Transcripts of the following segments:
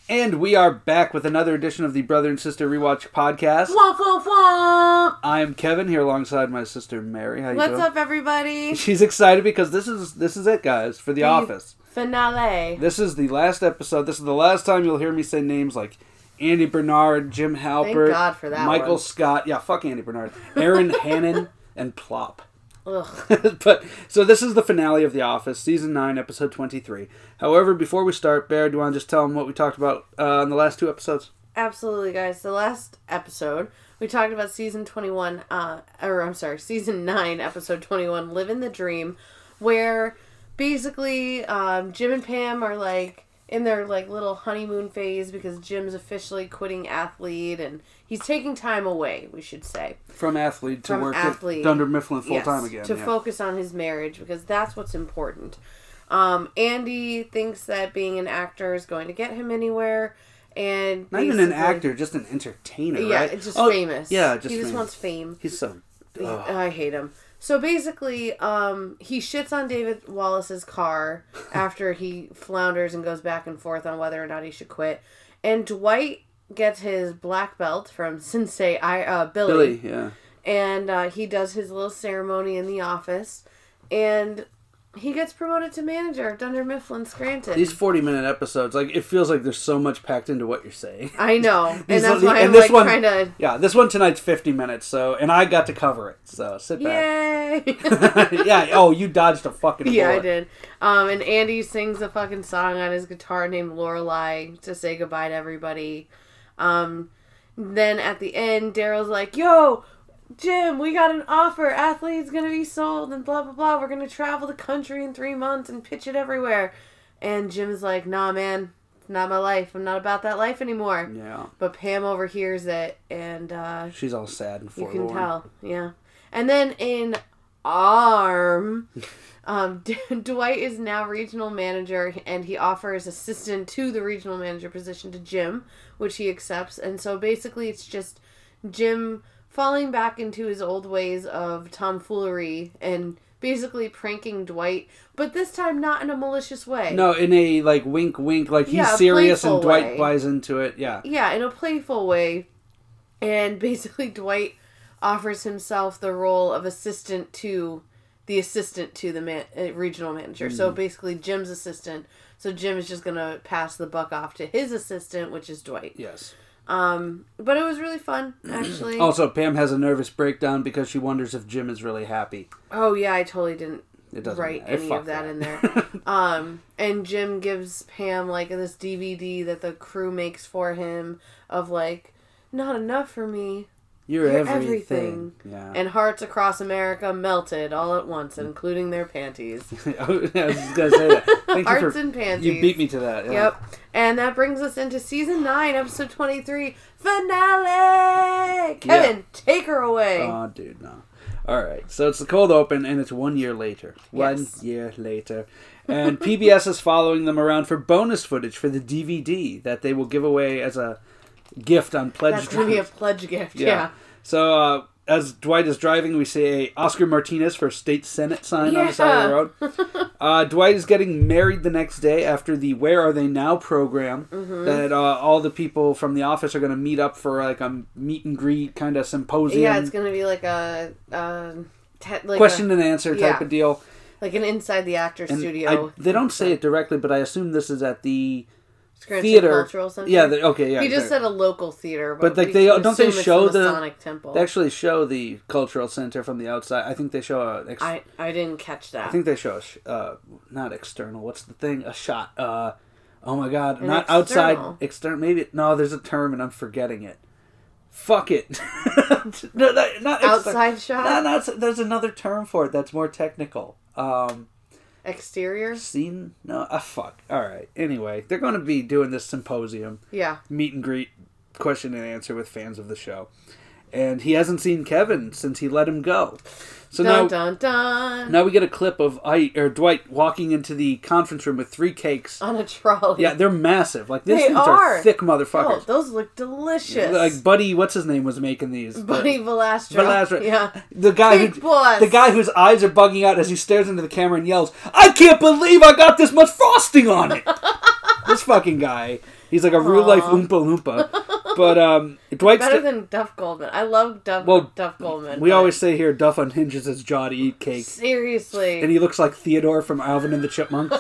And we are back with another edition of the Brother and Sister Rewatch Podcast. Womp, womp, womp. I'm Kevin, here alongside my sister Mary. How you doing? What's up, everybody? She's excited because this is it, guys, for The Office. Finale. This is the last episode. This is the last time you'll hear me say names like Andy Bernard, Jim Halpert, Thank God for that Michael one. Scott. Yeah, fuck Andy Bernard. Aaron Hannon, and Plop. Ugh. So this is the finale of The Office, Season 9, Episode 23. However, before we start, Bear, do you want to just tell them what we talked about in the last two episodes? Absolutely, guys. The last episode, we talked about Season 9, Episode 21, Living the Dream, where basically Jim and Pam are like in their like little honeymoon phase because Jim's officially quitting Athlete and he's taking time away, we should say. From Athlete to work at Dunder Mifflin full time again. To focus on his marriage because that's what's important. Andy thinks that being an actor is going to get him anywhere. And not even an actor, just an entertainer, yeah, right? It's just famous. Yeah, he just wants fame. He's so... I hate him. So basically, he shits on David Wallace's car after he flounders and goes back and forth on whether or not he should quit. And Dwight gets his black belt from Sensei Billy. Yeah. And he does his little ceremony in the office. And he gets promoted to manager of Dunder Mifflin Scranton. These 40-minute episodes, like, it feels like there's so much packed into what you're saying. I know. And that's why I'm like trying to... Yeah, this one tonight's 50 minutes, and I got to cover it, so sit back. Yay! Yeah, you dodged a fucking bullet. Yeah, I did. And Andy sings a fucking song on his guitar named Lorelei to say goodbye to everybody. Then at the end, Daryl's like, yo... Jim, we got an offer. Athlete's gonna be sold and blah, blah, blah. We're gonna travel the country in 3 months and pitch it everywhere. And Jim's like, nah, man. It's not my life. I'm not about that life anymore. Yeah. But Pam overhears it and, she's all sad and forlorn. You can tell. Yeah. And then in Arm, Dwight is now regional manager and he offers assistant to the regional manager position to Jim, which he accepts. And so basically it's just Jim... falling back into his old ways of tomfoolery and basically pranking Dwight, but this time not in a malicious way. No, in a, like, wink, like, he's serious and Dwight way. buys into it, yeah. Yeah, in a playful way. And basically Dwight offers himself the role of assistant to the regional manager. So basically Jim's assistant. So Jim is just going to pass the buck off to his assistant, which is Dwight. Yes. But it was really fun, actually. Also, Pam has a nervous breakdown because she wonders if Jim is really happy. Oh, yeah, I totally didn't write matter. any of that in there. And Jim gives Pam, like, this DVD that the crew makes for him of, like, not enough for me. You're everything. Yeah. And hearts across America melted all at once, including their panties. I was just going to say that. Hearts and panties. You beat me to that. Yeah. Yep. And that brings us into Season 9, Episode 23, Finale! Kevin, take her away. Oh, dude, no. All right. So it's the cold open, and it's 1 year later. Yes. 1 year later. And PBS is following them around for bonus footage for the DVD that they will give away as a gift on Pledge That's going to be a pledge gift, yeah. So, as Dwight is driving, we see a Oscar Martinez for State Senate sign on the side of the road. Dwight is getting married the next day after the Where Are They Now program that all the people from the office are going to meet up for like a meet and greet kind of symposium. Yeah, it's going to be like a question and answer type of deal. Like an Inside the Actors studio. They don't say it directly, but I assume this is at the... Scranton theater Cultural Center. Yeah, okay, yeah. He just said a local theater, but like they don't they show the Masonic Temple. They actually show the Cultural Center from the outside. I think they show I didn't catch that. I think they show not external. What's the thing? A shot. Oh my god, not external. Outside. External. Maybe no. There's a term and I'm forgetting it. Fuck it. No, not outside shot. No, there's another term for it that's more technical. Exterior? Scene? No, fuck. Alright. Anyway, they're going to be doing this symposium. Yeah. Meet and greet, question and answer with fans of the show. And he hasn't seen Kevin since he let him go. So now we get a clip of Dwight walking into the conference room with 3 cakes. On a trolley. Yeah, they're massive. Like, these things are thick motherfuckers. Oh, those look delicious. Like, Buddy, what's his name, was making these. Buddy Valastro. Yeah. The guy whose eyes are bugging out as he stares into the camera and yells, I can't believe I got this much frosting on it! This fucking guy. He's like a real life Oompa Loompa. But Dwight's better than Duff Goldman. I love Duff Goldman. We always say here, Duff unhinges his jaw to eat cake. Seriously. And he looks like Theodore from Alvin and the Chipmunks.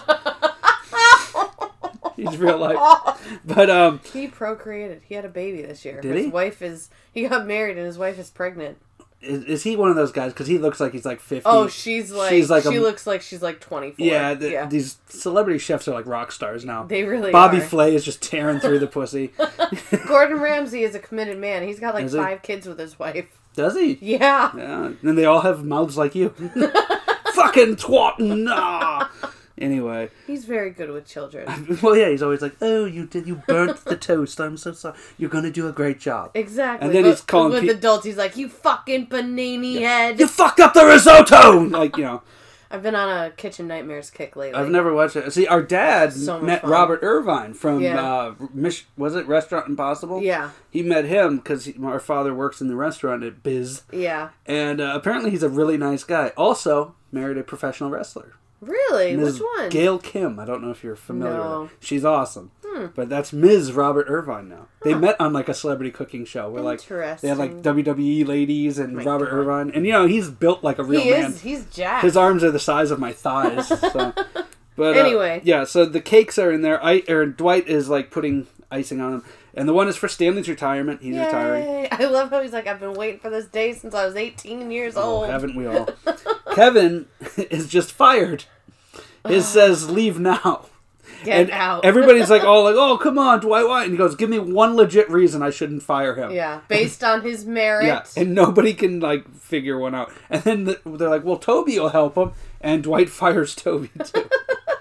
He's real life. But he procreated. He had a baby this year. Did he? His wife he got married and his wife is pregnant. Is he one of those guys? Because he looks like he's like 50. Oh, she looks like she's like 24. Yeah, these celebrity chefs are like rock stars now. They really Bobby are. Flay is just tearing through the pussy. Gordon Ramsay is a committed man. He's got like 5 kids with his wife. Does he? Yeah. Yeah. And they all have mouths like you. Fucking twat. Nah. Anyway. He's very good with children. Well, yeah, he's always like, oh, you burnt the toast. I'm so sorry. You're going to do a great job. Exactly. And then he's calling with adults, he's like, you fucking panini head. You fucked up the risotto! Like, you know. I've been on a Kitchen Nightmares kick lately. I've never watched it. See, our dad met fun. Robert Irvine from, was it Restaurant Impossible? Yeah. He met him because our father works in the restaurant at Biz. Yeah. And apparently he's a really nice guy. Also, married a professional wrestler. Really? Ms. Which one? Gail Kim. I don't know if you're familiar with No. her. She's awesome. But that's Ms. Robert Irvine now. They met on like a celebrity cooking show where like they had like WWE ladies and Robert Irvine. And you know, he's built like a real man. He's jacked. His arms are the size of my thighs. So. But anyway. Yeah, so the cakes are in there. Dwight is like putting icing on them. And the one is for Stanley's retirement. He's retiring. I love how he's like, I've been waiting for this day since I was 18 years old. Haven't we all? Kevin is just fired. His says, leave now. Get out. Everybody's like, oh, come on, Dwight White. And he goes, give me one legit reason I shouldn't fire him. Yeah, based on his merit. Yeah, and nobody can, like, figure one out. And then they're like, well, Toby will help him. And Dwight fires Toby, too.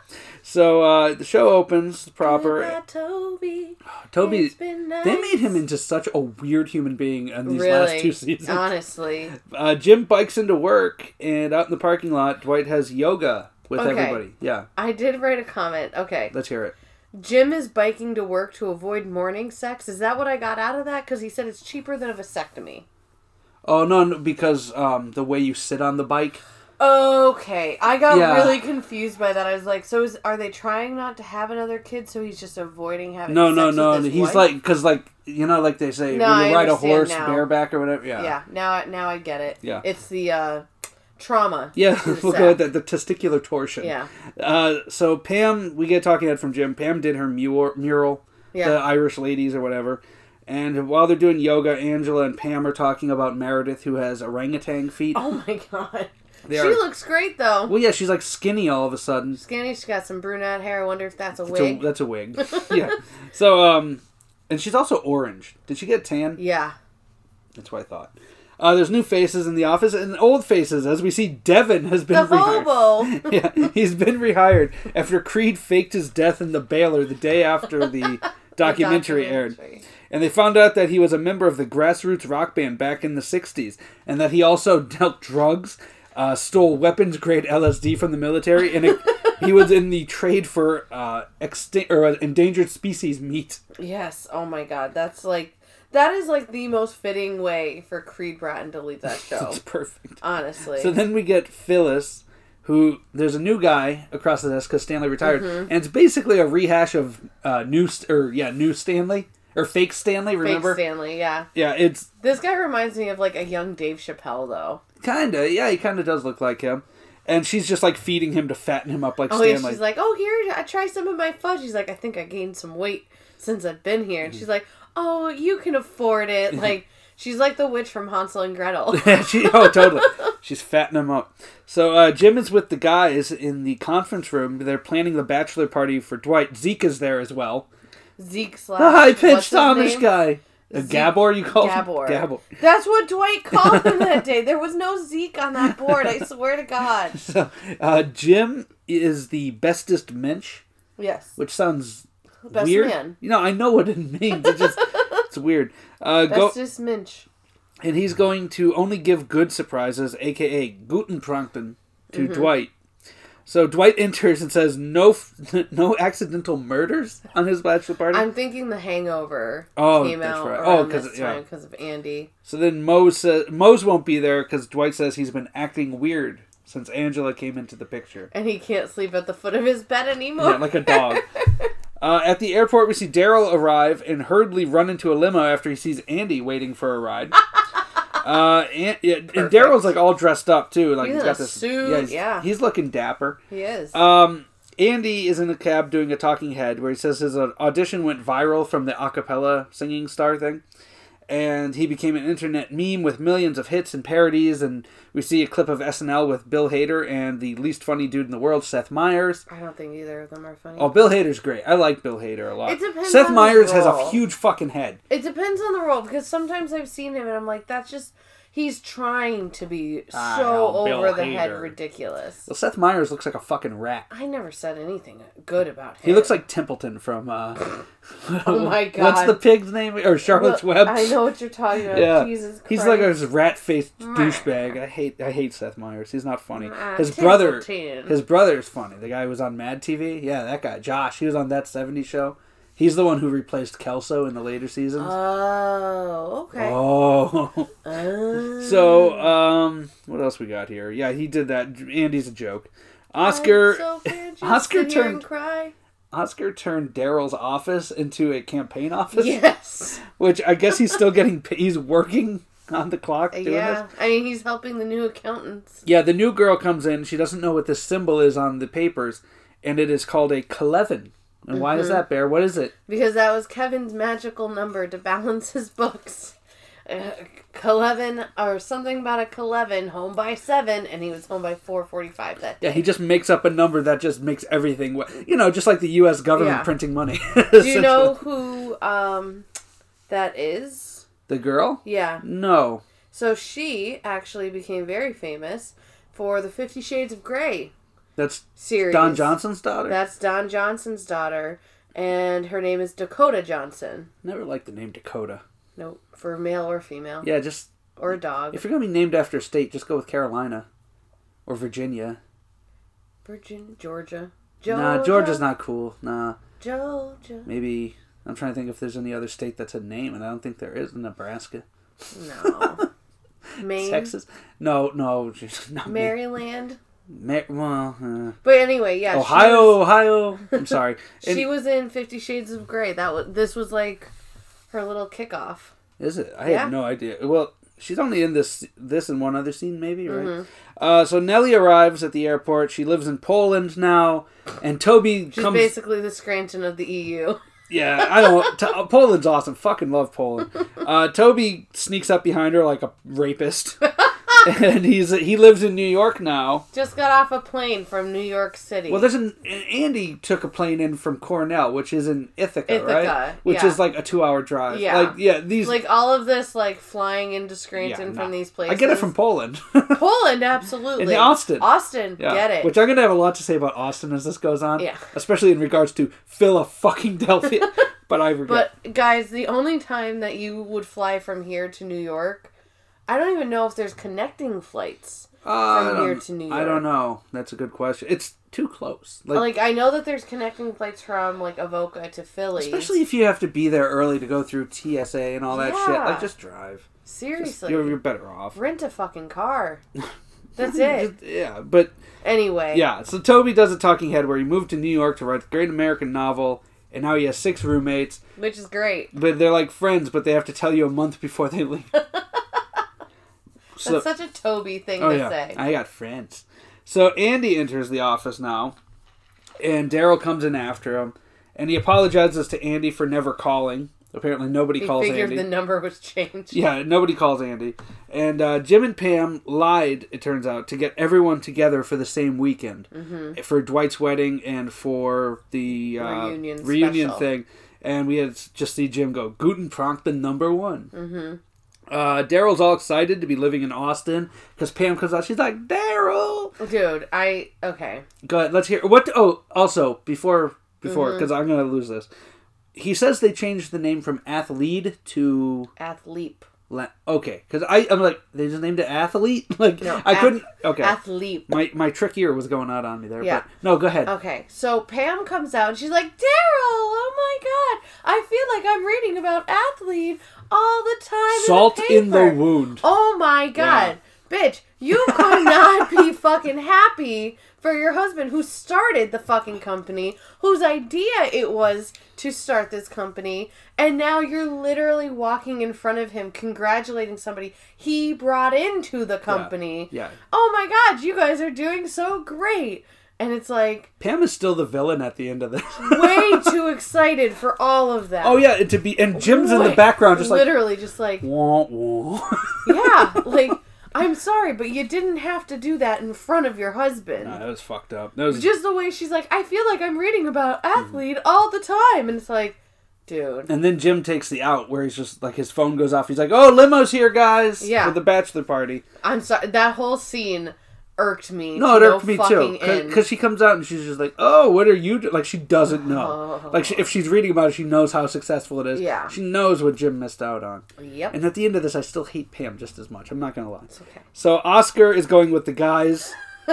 So, the show opens proper. Toby, nice. They made him into such a weird human being in these really? last 2 seasons. Honestly. Jim bikes into work, and out in the parking lot, Dwight has yoga with everybody. Yeah. I did write a comment. Okay. Let's hear it. Jim is biking to work to avoid morning sex. Is that what I got out of that? Because he said it's cheaper than a vasectomy. Oh, no, because the way you sit on the bike. Okay. I got really confused by that. I was like, so are they trying not to have another kid, so he's just avoiding having sex with his He's wife? like, because like, you know, like they say, when you ride a horse bareback or whatever. Yeah. Yeah, now I get it. Yeah. It's the trauma. Yeah, we'll go with that, the testicular torsion. Yeah. So Pam, we get talking head from Jim. Pam did her mural, the Irish ladies or whatever. And while they're doing yoga, Angela and Pam are talking about Meredith, who has orangutan feet. Oh my god. She looks great, though. Well, yeah, she's like skinny all of a sudden. Skinny, she's got some brunette hair. I wonder if that's a wig. That's a wig. Yeah. So, and she's also orange. Did she get tan? Yeah. That's what I thought. There's new faces in the office and old faces, as we see Devin has been rehired. The hobo! Yeah, he's been rehired after Creed faked his death in the Baylor the day after the documentary aired. And they found out that he was a member of the grassroots rock band back in the 60s, and that he also dealt drugs, stole weapons-grade LSD from the military, and he was in the trade for endangered species meat. Yes, oh my god, that is like the most fitting way for Creed Bratton to leave that show. It's perfect. Honestly. So then we get Phyllis, who, there's a new guy across the desk because Stanley retired, and it's basically a rehash of new Stanley. Or fake Stanley, remember? Fake Stanley, yeah. Yeah, it's... This guy reminds me of, like, a young Dave Chappelle, though. Kinda, yeah, he kinda does look like him. And she's just, like, feeding him to fatten him up like Stanley. Yeah, she's like, oh, here, I try some of my fudge. He's like, I think I gained some weight since I've been here. And she's like, oh, you can afford it. Like, she's like the witch from Hansel and Gretel. Totally. She's fattening him up. So, Jim is with the guys in the conference room. They're planning the bachelor party for Dwight. Zeke is there as well. Zeke / the high-pitched Amish guy. Gabor, you call him? Gabor. That's what Dwight called him that day. There was no Zeke on that board, I swear to God. So, Jim is the bestest mensch. Yes. Which sounds Best weird. Man. You know, I know what it means. It's weird. Bestest mensch. And he's going to only give good surprises, a.k.a. Gutenplankton, to Dwight. So Dwight enters and says no accidental murders on his bachelor party. I'm thinking The Hangover came out right. because of Andy. So then Mose won't be there because Dwight says he's been acting weird since Angela came into the picture. And he can't sleep at the foot of his bed anymore. Yeah, like a dog. At the airport, we see Daryl arrive and hurriedly run into a limo after he sees Andy waiting for a ride. And Daryl's like all dressed up too. Like he's got this suit. He's looking dapper. He is. Andy is in a cab doing a talking head where he says his audition went viral from the a cappella singing star thing. And he became an internet meme with millions of hits and parodies. And we see a clip of SNL with Bill Hader and the least funny dude in the world, Seth Meyers. I don't think either of them are funny. Oh, Bill Hader's great. I like Bill Hader a lot. It depends Seth on Meyers the has a role. huge fucking head. It depends on the role, because sometimes I've seen him and I'm like, that's just... He's trying to be so Bill over the head Hader. ridiculous. Well, Seth Meyers looks like a fucking rat. I never said anything good about him. He looks like Templeton from... oh my God. What's the pig's name? Or Charlotte's Web? I know what you're talking about. Yeah. Jesus Christ. He's like a rat-faced douchebag. I hate Seth Meyers. He's not funny. His brother is funny. The guy who was on Mad TV. Yeah, that guy. Josh. He was on That 70s Show. He's the one who replaced Kelso in the later seasons. Oh, okay. Oh. So, what else we got here? Yeah, he did that. Andy's a joke. Oscar turned Daryl's office into a campaign office. Yes. Which I guess he's still he's working on the clock doing this. I mean, he's helping the new accountants. Yeah, the new girl comes in. She doesn't know what this symbol is on the papers, and it is called a Kelevin. And why is that, Bear? What is it? Because that was Kevin's magical number to balance his books. Kelevin, or something about a Kelevin, home by 7, and he was home by 4:45 that day. Yeah, he just makes up a number that just makes everything... just like the U.S. government printing money. Do you know who that is? The girl? Yeah. No. So she actually became very famous for the 50 Shades of Grey series. Don Johnson's daughter? That's Don Johnson's daughter, and her name is Dakota Johnson. Never liked the name Dakota. No, for male or female. Yeah, just... Or a dog. If you're going to be named after a state, just go with Carolina. Or Virginia. Georgia. Nah, Georgia's not cool. Nah. Georgia. Maybe... I'm trying to think if there's any other state that's a name, and I don't think there is. Nebraska. No. Maine? Texas? No. Just not Maryland? But anyway, yeah. Ohio. I'm sorry. She was in 50 Shades of Grey. This was like her little kickoff. Is it? I had no idea. Well, she's only in this and one other scene, maybe, right? Mm-hmm. So Nellie arrives at the airport. She lives in Poland now, and Toby She's basically the Scranton of the EU. Yeah, I don't... Poland's awesome. Fucking love Poland. Toby sneaks up behind her like a rapist. And he lives in New York now. Just got off a plane from New York City. Well, Andy took a plane in from Cornell, which is in Ithaca, right? Which is like a 2-hour drive. Yeah. These... Like all of this, like flying into Scranton from these places. I get it from Poland. Poland, absolutely. And Austin. Get it. Which I'm going to have a lot to say about Austin as this goes on. Yeah. Especially in regards to Philadelphia. But guys, the only time that you would fly from here to New York... I don't even know if there's connecting flights from here to New York. I don't know. That's a good question. It's too close. I know that there's connecting flights from, Avoca to Philly. Especially if you have to be there early to go through TSA and all that shit. Just drive. Seriously. You're better off. Rent a fucking car. That's it. Yeah, but... Anyway. Yeah, so Toby does a talking head where he moved to New York to write the great American novel, and now he has 6 roommates. Which is great. But they're like friends, but they have to tell you a month before they leave. That's such a Toby thing to say. I got friends. So Andy enters the office now, and Daryl comes in after him, and he apologizes to Andy for never calling. Apparently nobody calls Andy. He figured the number was changed. Yeah, nobody calls Andy. And Jim and Pam lied, it turns out, to get everyone together for the same weekend. Mm-hmm. For Dwight's wedding and for the reunion thing. And we had just see Jim go, Guten Prank the number 1. Mm-hmm. Daryl's all excited to be living in Austin because Pam comes out. She's like, Daryl! Dude, okay. Go ahead, let's hear. Also, before, because I'm going to lose this. He says they changed the name from Athlete to... Athleap. Okay, because I'm like, they just named it Athlete? No, I couldn't... Okay. Athleap. My trick ear was going out on me there. Yeah. But, no, go ahead. Okay, so Pam comes out and she's like, Daryl, oh my God, I feel like I'm reading about Athlete all the time. Salt in the wound. Oh my God. Yeah. Bitch, you could not be fucking happy for your husband who started the fucking company, whose idea it was to start this company, and now you're literally walking in front of him congratulating somebody he brought into the company. Yeah. Oh my god, you guys are doing so great. And it's like... Pam is still the villain at the end of this. way too excited for all of that. Oh yeah, and Jim's in the background just literally just like... Wah, wah. Yeah, like... I'm sorry, but you didn't have to do that in front of your husband. No, that was fucked up. That was just the way she's like, I feel like I'm reading about athlete all the time. And it's like, dude. And then Jim takes the out where he's just like, his phone goes off. He's like, oh, limo's here, guys. Yeah. For the bachelor party. I'm sorry. That whole scene irked me. No, it irked me too. Because she comes out and she's just like, oh, what are you doing? Like, she doesn't know. Oh. Like, if she's reading about it, she knows how successful it is. Yeah. She knows what Jim missed out on. Yep. And at the end of this, I still hate Pam just as much. I'm not going to lie. It's okay. So Oscar is going with the guys.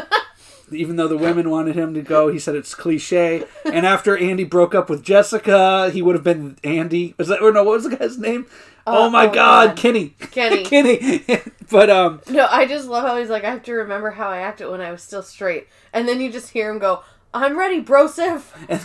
Even though the women wanted him to go, he said it's cliche. And after Andy broke up with Jessica, he would have been Andy. What was the guy's name? Oh my God, Kenny. Kenny. But no, I just love how he's like, I have to remember how I acted when I was still straight. And then you just hear him go, I'm ready, brosif.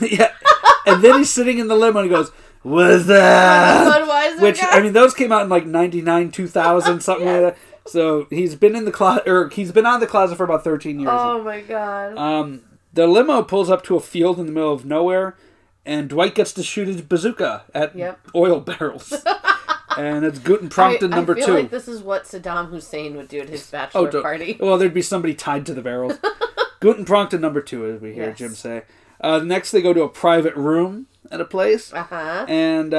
And then he's sitting in the limo and he goes, what's that? Budweiser Which, guy? I mean, those came out in like 99, 2000, something like that. So he's been in the closet, or he's been out of the closet for about 13 years. Oh my God. The limo pulls up to a field in the middle of nowhere, and Dwight gets to shoot his bazooka at oil barrels. And it's Guten Prompten number 2. I feel like this is what Saddam Hussein would do at his bachelor party. Well, there'd be somebody tied to the barrels. Guten Prompten number 2, as we hear Jim say. Next, they go to a private room at a place. Uh-huh. And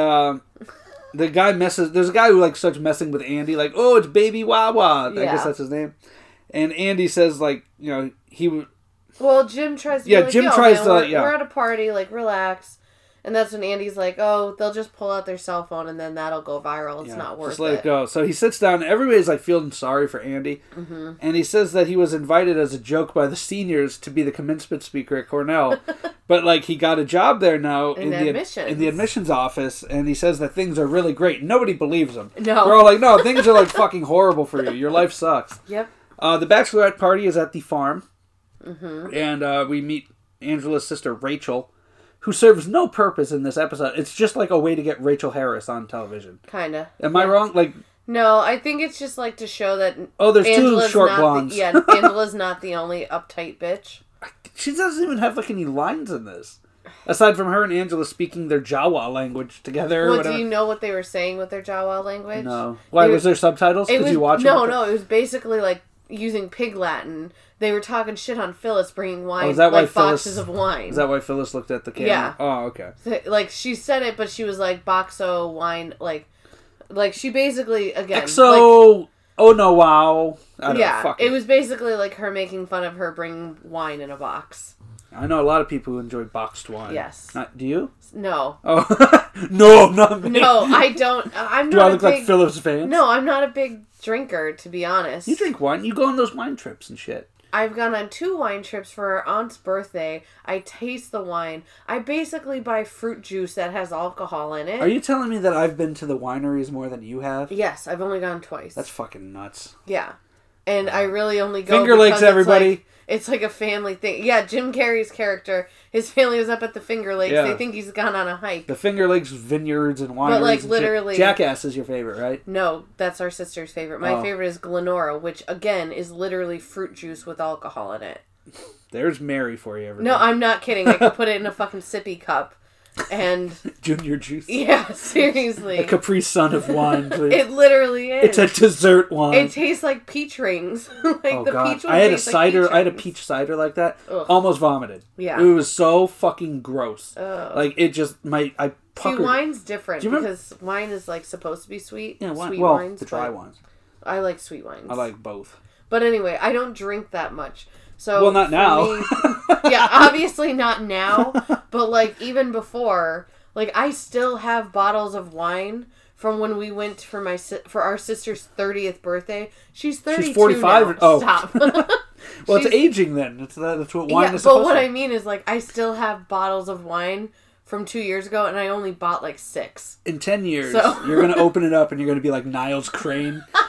the guy there's a guy who like starts messing with Andy, like, oh, it's Baby Wawa. I guess that's his name. And Andy says, like, you know, he would... Well, Jim tries to be like, Jim tries to, we're at a party, like, relax. And that's when Andy's like, oh, they'll just pull out their cell phone and then that'll go viral. It's not worth it. Just let it go. So he sits down. Everybody's like feeling sorry for Andy. Mm-hmm. And he says that he was invited as a joke by the seniors to be the commencement speaker at Cornell. But like he got a job there now in the admissions office. And he says that things are really great. Nobody believes him. No. They're all like, no, things are like fucking horrible for you. Your life sucks. Yep. The bachelorette party is at the farm. Mm-hmm. And we meet Angela's sister, Rachel, who serves no purpose in this episode. It's just like a way to get Rachel Harris on television. Kinda. Am I wrong? Like, no, I think it's just like to show that. Oh, there's Angela's 2 short blondes. Angela's not the only uptight bitch. She doesn't even have like any lines in this, aside from her and Angela speaking their Jawa language together. Well, do you know what they were saying with their Jawa language? No. Why was there subtitles? Because you watch it? No. It was basically like using Pig Latin. They were talking shit on Phyllis bringing wine, boxes of wine. Is that why Phyllis looked at the camera? Yeah. Oh, okay. Like, she said it, but she was like, boxo wine, like she basically, again... Exo... oh, no, wow. I don't know, it was basically like her making fun of her bringing wine in a box. I know a lot of people who enjoy boxed wine. Yes. Do you? No. Oh. No, I'm not. No, I don't. Do I look like Phyllis Vance? No, I'm not a big drinker, to be honest. You drink wine. You go on those wine trips and shit. I've gone on 2 wine trips for our aunt's birthday. I taste the wine. I basically buy fruit juice that has alcohol in it. Are you telling me that I've been to the wineries more than you have? Yes, I've only gone twice. That's fucking nuts. Yeah. And I really only go Finger Lakes, everybody. It's like a family thing. Yeah, Jim Carrey's character, his family was up at the Finger Lakes. Yeah. They think he's gone on a hike. The Finger Lakes vineyards and wineries. But like literally... Jackass is your favorite, right? No, that's our sister's favorite. My favorite is Glenora, which again is literally fruit juice with alcohol in it. There's Mary for you, everybody. No, I'm not kidding. I could put it in a fucking sippy cup. And Junior juice. Yeah, seriously. A Capri Sun of wine, please. It literally is. It's a dessert wine. It tastes like peach rings. Like the God. Peach one. I had a cider. I had a peach cider like that. Ugh. Almost vomited. Yeah. It was so fucking gross. Ugh. Like it just I puckered. See, wine's different because wine is like supposed to be sweet. Yeah, wine. Sweet well, wines, the dry ones. I like sweet wines. I like both. But anyway, I don't drink that much. So well, not now. Me, yeah, obviously not now. But like even before. Like, I still have bottles of wine from when we went for our sister's 30th birthday. She's 32 She's 45 now. Oh. Stop. Well, it's aging then. That's what wine is supposed to be. But what I mean is, like, I still have bottles of wine from 2 years ago, and I only bought, like, 6. In 10 years, you're going to open it up, and you're going to be like Niles Crane.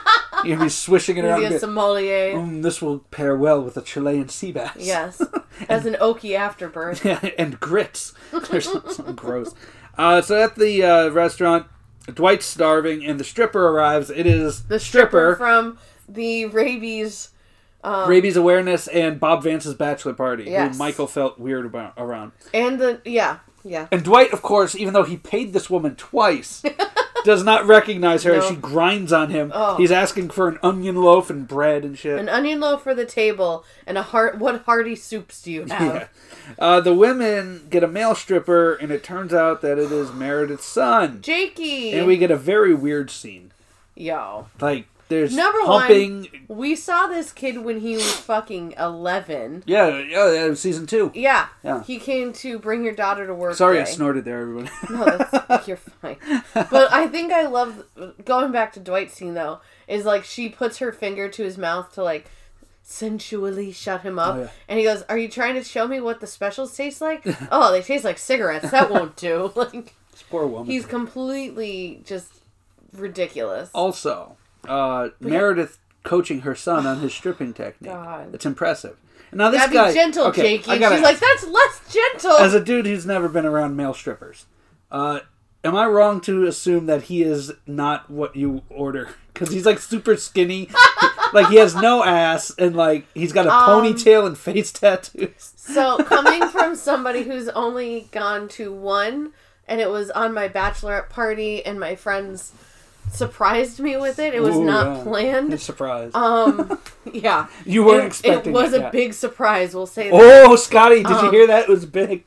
You'll be swishing it around. Maybe a sommelier. This will pair well with a Chilean sea bass. Yes. As an oaky afterbirth. Yeah, and grits. There's something gross. So at the restaurant, Dwight's starving, and the stripper arrives. It is the stripper from the rabies awareness and Bob Vance's bachelor party, yes. who Michael felt weird around. And yeah. And Dwight, of course, even though he paid this woman twice, does not recognize her as she grinds on him. Oh. He's asking for an onion loaf and bread and shit. An onion loaf for the table, and what hearty soups do you have? Yeah. The women get a male stripper, and it turns out that it is Meredith's son. Jakey! And we get a very weird scene. Yo. Like, there's Number humping. One, we saw this kid when he was fucking 11. Yeah, season 2. Yeah. He came to bring your daughter to work. Sorry, I snorted there, everyone. No, you're fine. But I think I love, going back to Dwight's scene, though, is like she puts her finger to his mouth to like sensually shut him up. Oh, yeah. And he goes, "Are you trying to show me what the specials taste like?" "Oh, they taste like cigarettes. That won't do." Like, this poor woman. He's completely just ridiculous. Also, Meredith coaching her son on his stripping technique. God. It's impressive. And now this guy, be gentle, Jakey. She's like, that's less gentle. As a dude who's never been around male strippers, am I wrong to assume that he is not what you order? Because he's like super skinny, like he has no ass, and like he's got a ponytail and face tattoos. So coming from somebody who's only gone to one, and it was on my bachelorette party, and my friends surprised me with it. It was not planned. Surprise. Yeah. You weren't expecting it. It was a big surprise, we'll say that. Oh, Scotty, did you hear that? It was big.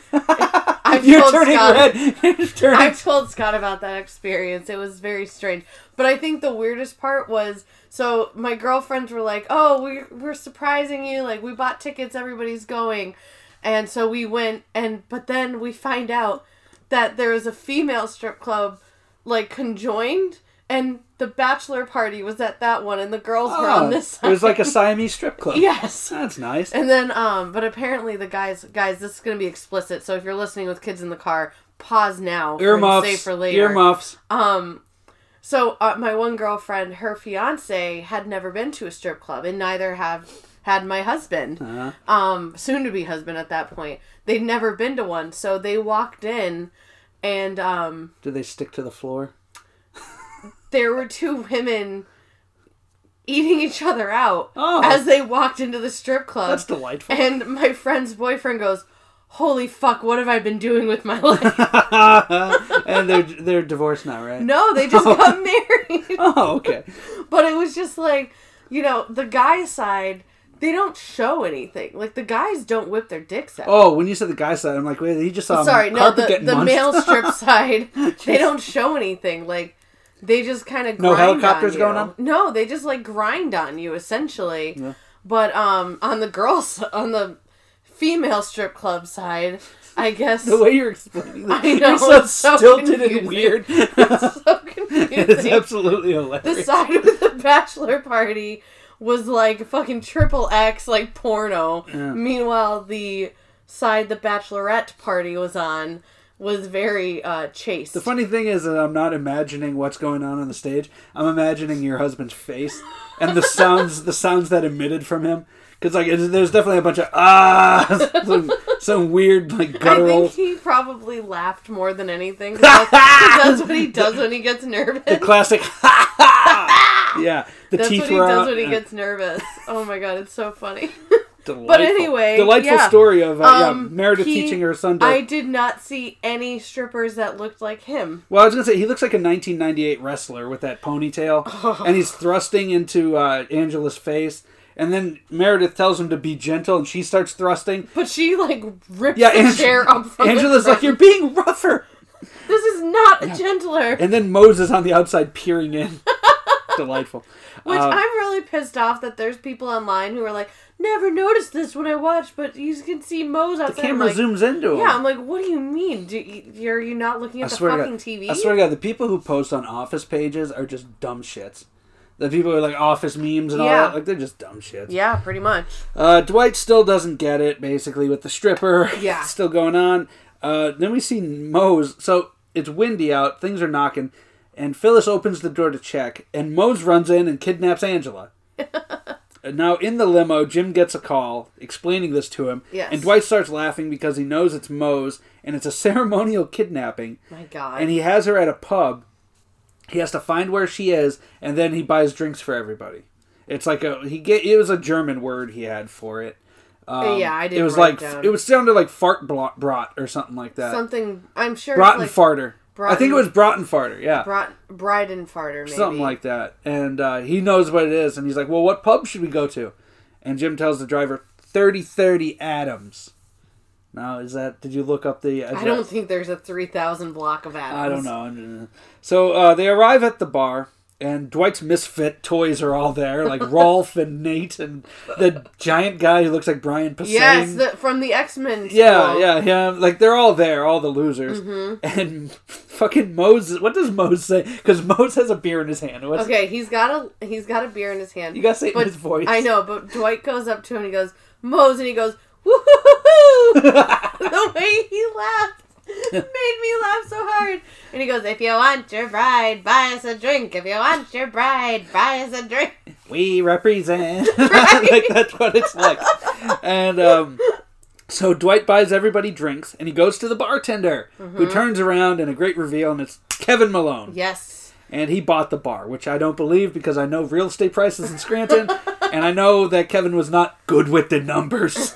You're turning red. I've told Scott about that experience. It was very strange. But I think the weirdest part was, so my girlfriends were like, "Oh, we're surprising you. Like, we bought tickets. Everybody's going." And so we went, but then we find out that there was a female strip club like conjoined, and the bachelor party was at that one, and the girls were on this side. It was like a Siamese strip club. Yes. That's nice. And then, but apparently the guys, this is going to be explicit, so if you're listening with kids in the car, pause now. Earmuffs. Save for later. Earmuffs. So my one girlfriend, her fiance had never been to a strip club, and neither had my husband. Soon to be husband at that point. They'd never been to one, so they walked in. And, did they stick to the floor? There were two women eating each other out as they walked into the strip club. That's delightful. And my friend's boyfriend goes, "Holy fuck, what have I been doing with my life?" And they're divorced now, right? No, they just got married. Oh, okay. But it was just like, the guy's side, they don't show anything. Like, the guys don't whip their dicks out. Oh, when you said the guy's side, I'm like, wait, he just saw the male strip side, they don't show anything. Like, they just kind of grind on you. No helicopters going on? No, they just, like, grind on you, essentially. Yeah. But, on the female strip club side, I guess... The way you're explaining that, I know, it's so stilted and weird. It's so confusing. It's absolutely hilarious. The side of the bachelor party was like fucking XXX, like porno. Yeah. Meanwhile, the side the bachelorette party was on was very chaste. The funny thing is that I'm not imagining what's going on the stage. I'm imagining your husband's face and the sounds that emitted from him. Because like there's definitely a bunch of some weird like guttural. I think he probably laughed more than anything. That's what he does when he gets nervous. The classic. Yeah, that's teeth what he does when he gets nervous. Oh my god, it's so funny. Delightful. But anyway, delightful story of Meredith teaching her son to... I did not see any strippers that looked like him. Well, I was going to say, he looks like a 1998 wrestler with that ponytail, and he's thrusting into Angela's face, and then Meredith tells him to be gentle, and she starts thrusting. But she, like, rips the chair up from Angela's like, "You're being rougher! This is not gentler!" And then Moses on the outside peering in. Delightful. Which I'm really pissed off that there's people online who are like, "Never noticed this when I watched, but you can see Mose outside." The camera zooms into him. Yeah, I'm like, what do you mean? Are you not looking at the fucking TV? I swear to God, the people who post on Office pages are just dumb shits. The people who are like Office memes and all that, like, they're just dumb shits. Yeah, pretty much. Dwight still doesn't get it, basically, with the stripper. Yeah. Still going on. Then we see Mose. So, it's windy out. Things are knocking. And Phyllis opens the door to check, and Mose runs in and kidnaps Angela. Now, in the limo, Jim gets a call explaining this to him. Yes. And Dwight starts laughing because he knows it's Mose, and it's a ceremonial kidnapping. My God. And he has her at a pub. He has to find where she is, and then he buys drinks for everybody. It's like it was a German word he had for it. I didn't. It was write down. it was sounded like fart brat or something like that. Something I'm sure. Broughton it's like farter. I think it was Broughton farter. Yeah. Bryden farter. Maybe Something like that. And he knows what it is, and he's like, "Well, what pub should we go to?" And Jim tells the driver 3030 Adams. Now, did you look up the address? I don't think there's a 3,000 block of Adams. I don't know. So they arrive at the bar, and Dwight's misfit toys are all there, like Rolf and Nate and the giant guy who looks like Brian Posehn. Yes, from the X-Men school. Yeah. Like, they're all there, all the losers. Mm-hmm. And fucking Mose, what does Mose say? Because Mose has a beer in his hand. He's got a beer in his hand. You gotta say it in his voice. I know, but Dwight goes up to him and he goes, Mose, and he goes, woo-hoo-hoo-hoo! The way he laughed made me laugh so hard. And he goes, if you want your bride, buy us a drink. If you want your bride, buy us a drink. We represent. Right? Like, that's what it's like. And so Dwight buys everybody drinks, and he goes to the bartender, who turns around in a great reveal, and it's Kevin Malone. Yes. And he bought the bar, which I don't believe because I know real estate prices in Scranton, and I know that Kevin was not good with the numbers.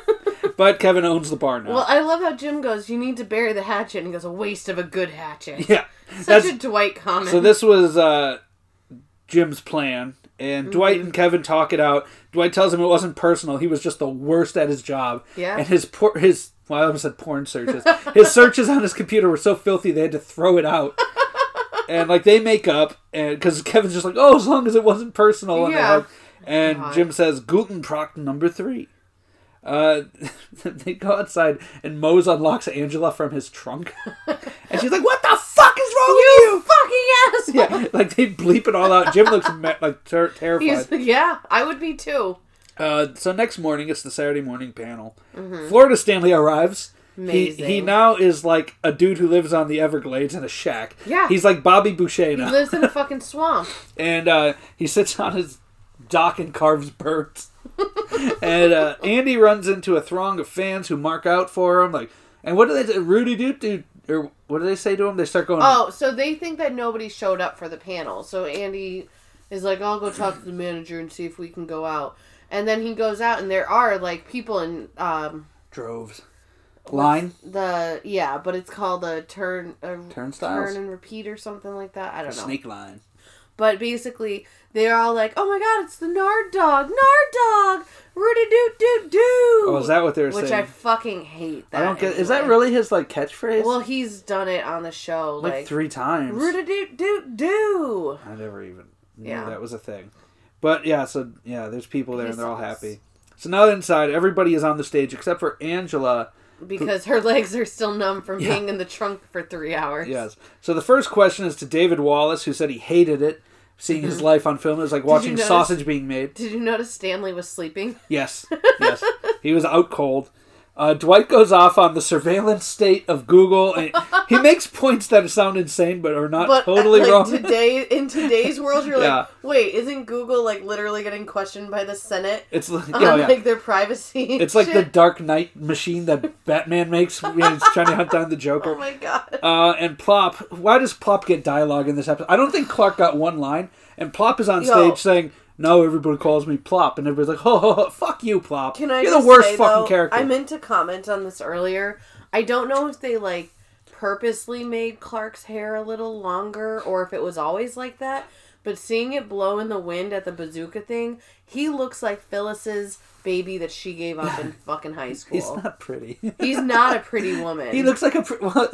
But Kevin owns the bar now. Well, I love how Jim goes, you need to bury the hatchet, and he goes, a waste of a good hatchet. Yeah. Such a Dwight comment. So this was Jim's plan, and Dwight and Kevin talk it out. Dwight tells him it wasn't personal, he was just the worst at his job. Yeah. And I almost said porn searches. His searches on his computer were so filthy they had to throw it out. And like they make up, and because Kevin's just like, oh, as long as it wasn't personal. And God. Jim says, Guten Proc number 3. They go outside, and Mose unlocks Angela from his trunk. And she's like, what the fuck is wrong with you? Fucking asshole! Yeah, like they bleep it all out. Jim looks terrified. Yeah, I would be too. So next morning, it's the Saturday morning panel. Florida Stanley arrives. Amazing. He now is like a dude who lives on the Everglades in a shack. Yeah. He's like Bobby Boucher now. He lives in a fucking swamp. And he sits on his dock and carves birds. And Andy runs into a throng of fans who mark out for him. Like, and what do they do? Rudy Doot, or what do they say to him? They start going. Oh, so they think that nobody showed up for the panel. So Andy is like, I'll go talk to the manager and see if we can go out. And then he goes out, and there are like people in droves. Line? But it's called a turnstiles? Turn and repeat or something like that. I don't know. Snake line. But basically, they're all like, oh my god, it's the Nard Dog! Rudy doot doot doo! Oh, is that what they're saying? Which I fucking hate that. I don't get. Is that really his like catchphrase? Well, he's done it on the show like 3 times. Rudy doot doot doo! I never even knew that was a thing. But there's people there and they're all happy. So now inside, everybody is on the stage except for Angela. Because her legs are still numb from being in the trunk for 3 hours. Yes. So the first question is to David Wallace, who said he hated it, seeing his life on film. It was like watching sausage being made. Did you notice Stanley was sleeping? Yes. He was out cold. Dwight goes off on the surveillance state of Google. And he makes points that sound insane, but are not totally wrong. In today's world, you're like, wait, isn't Google like literally getting questioned by the Senate? It's like, like their privacy. It's like the Dark Knight machine that Batman makes when he's trying to hunt down the Joker. Oh my god. And Plop. Why does Plop get dialogue in this episode? I don't think Clark got one line. And Plop is on stage saying, "No, everybody calls me Plop," and everybody's like, "Oh, fuck you, Plop. You're the worst fucking character." I meant to comment on this earlier. I don't know if they like purposely made Clark's hair a little longer or if it was always like that. But seeing it blow in the wind at the bazooka thing, he looks like Phyllis's baby that she gave up in fucking high school. He's not pretty. He's not a pretty woman. He looks like a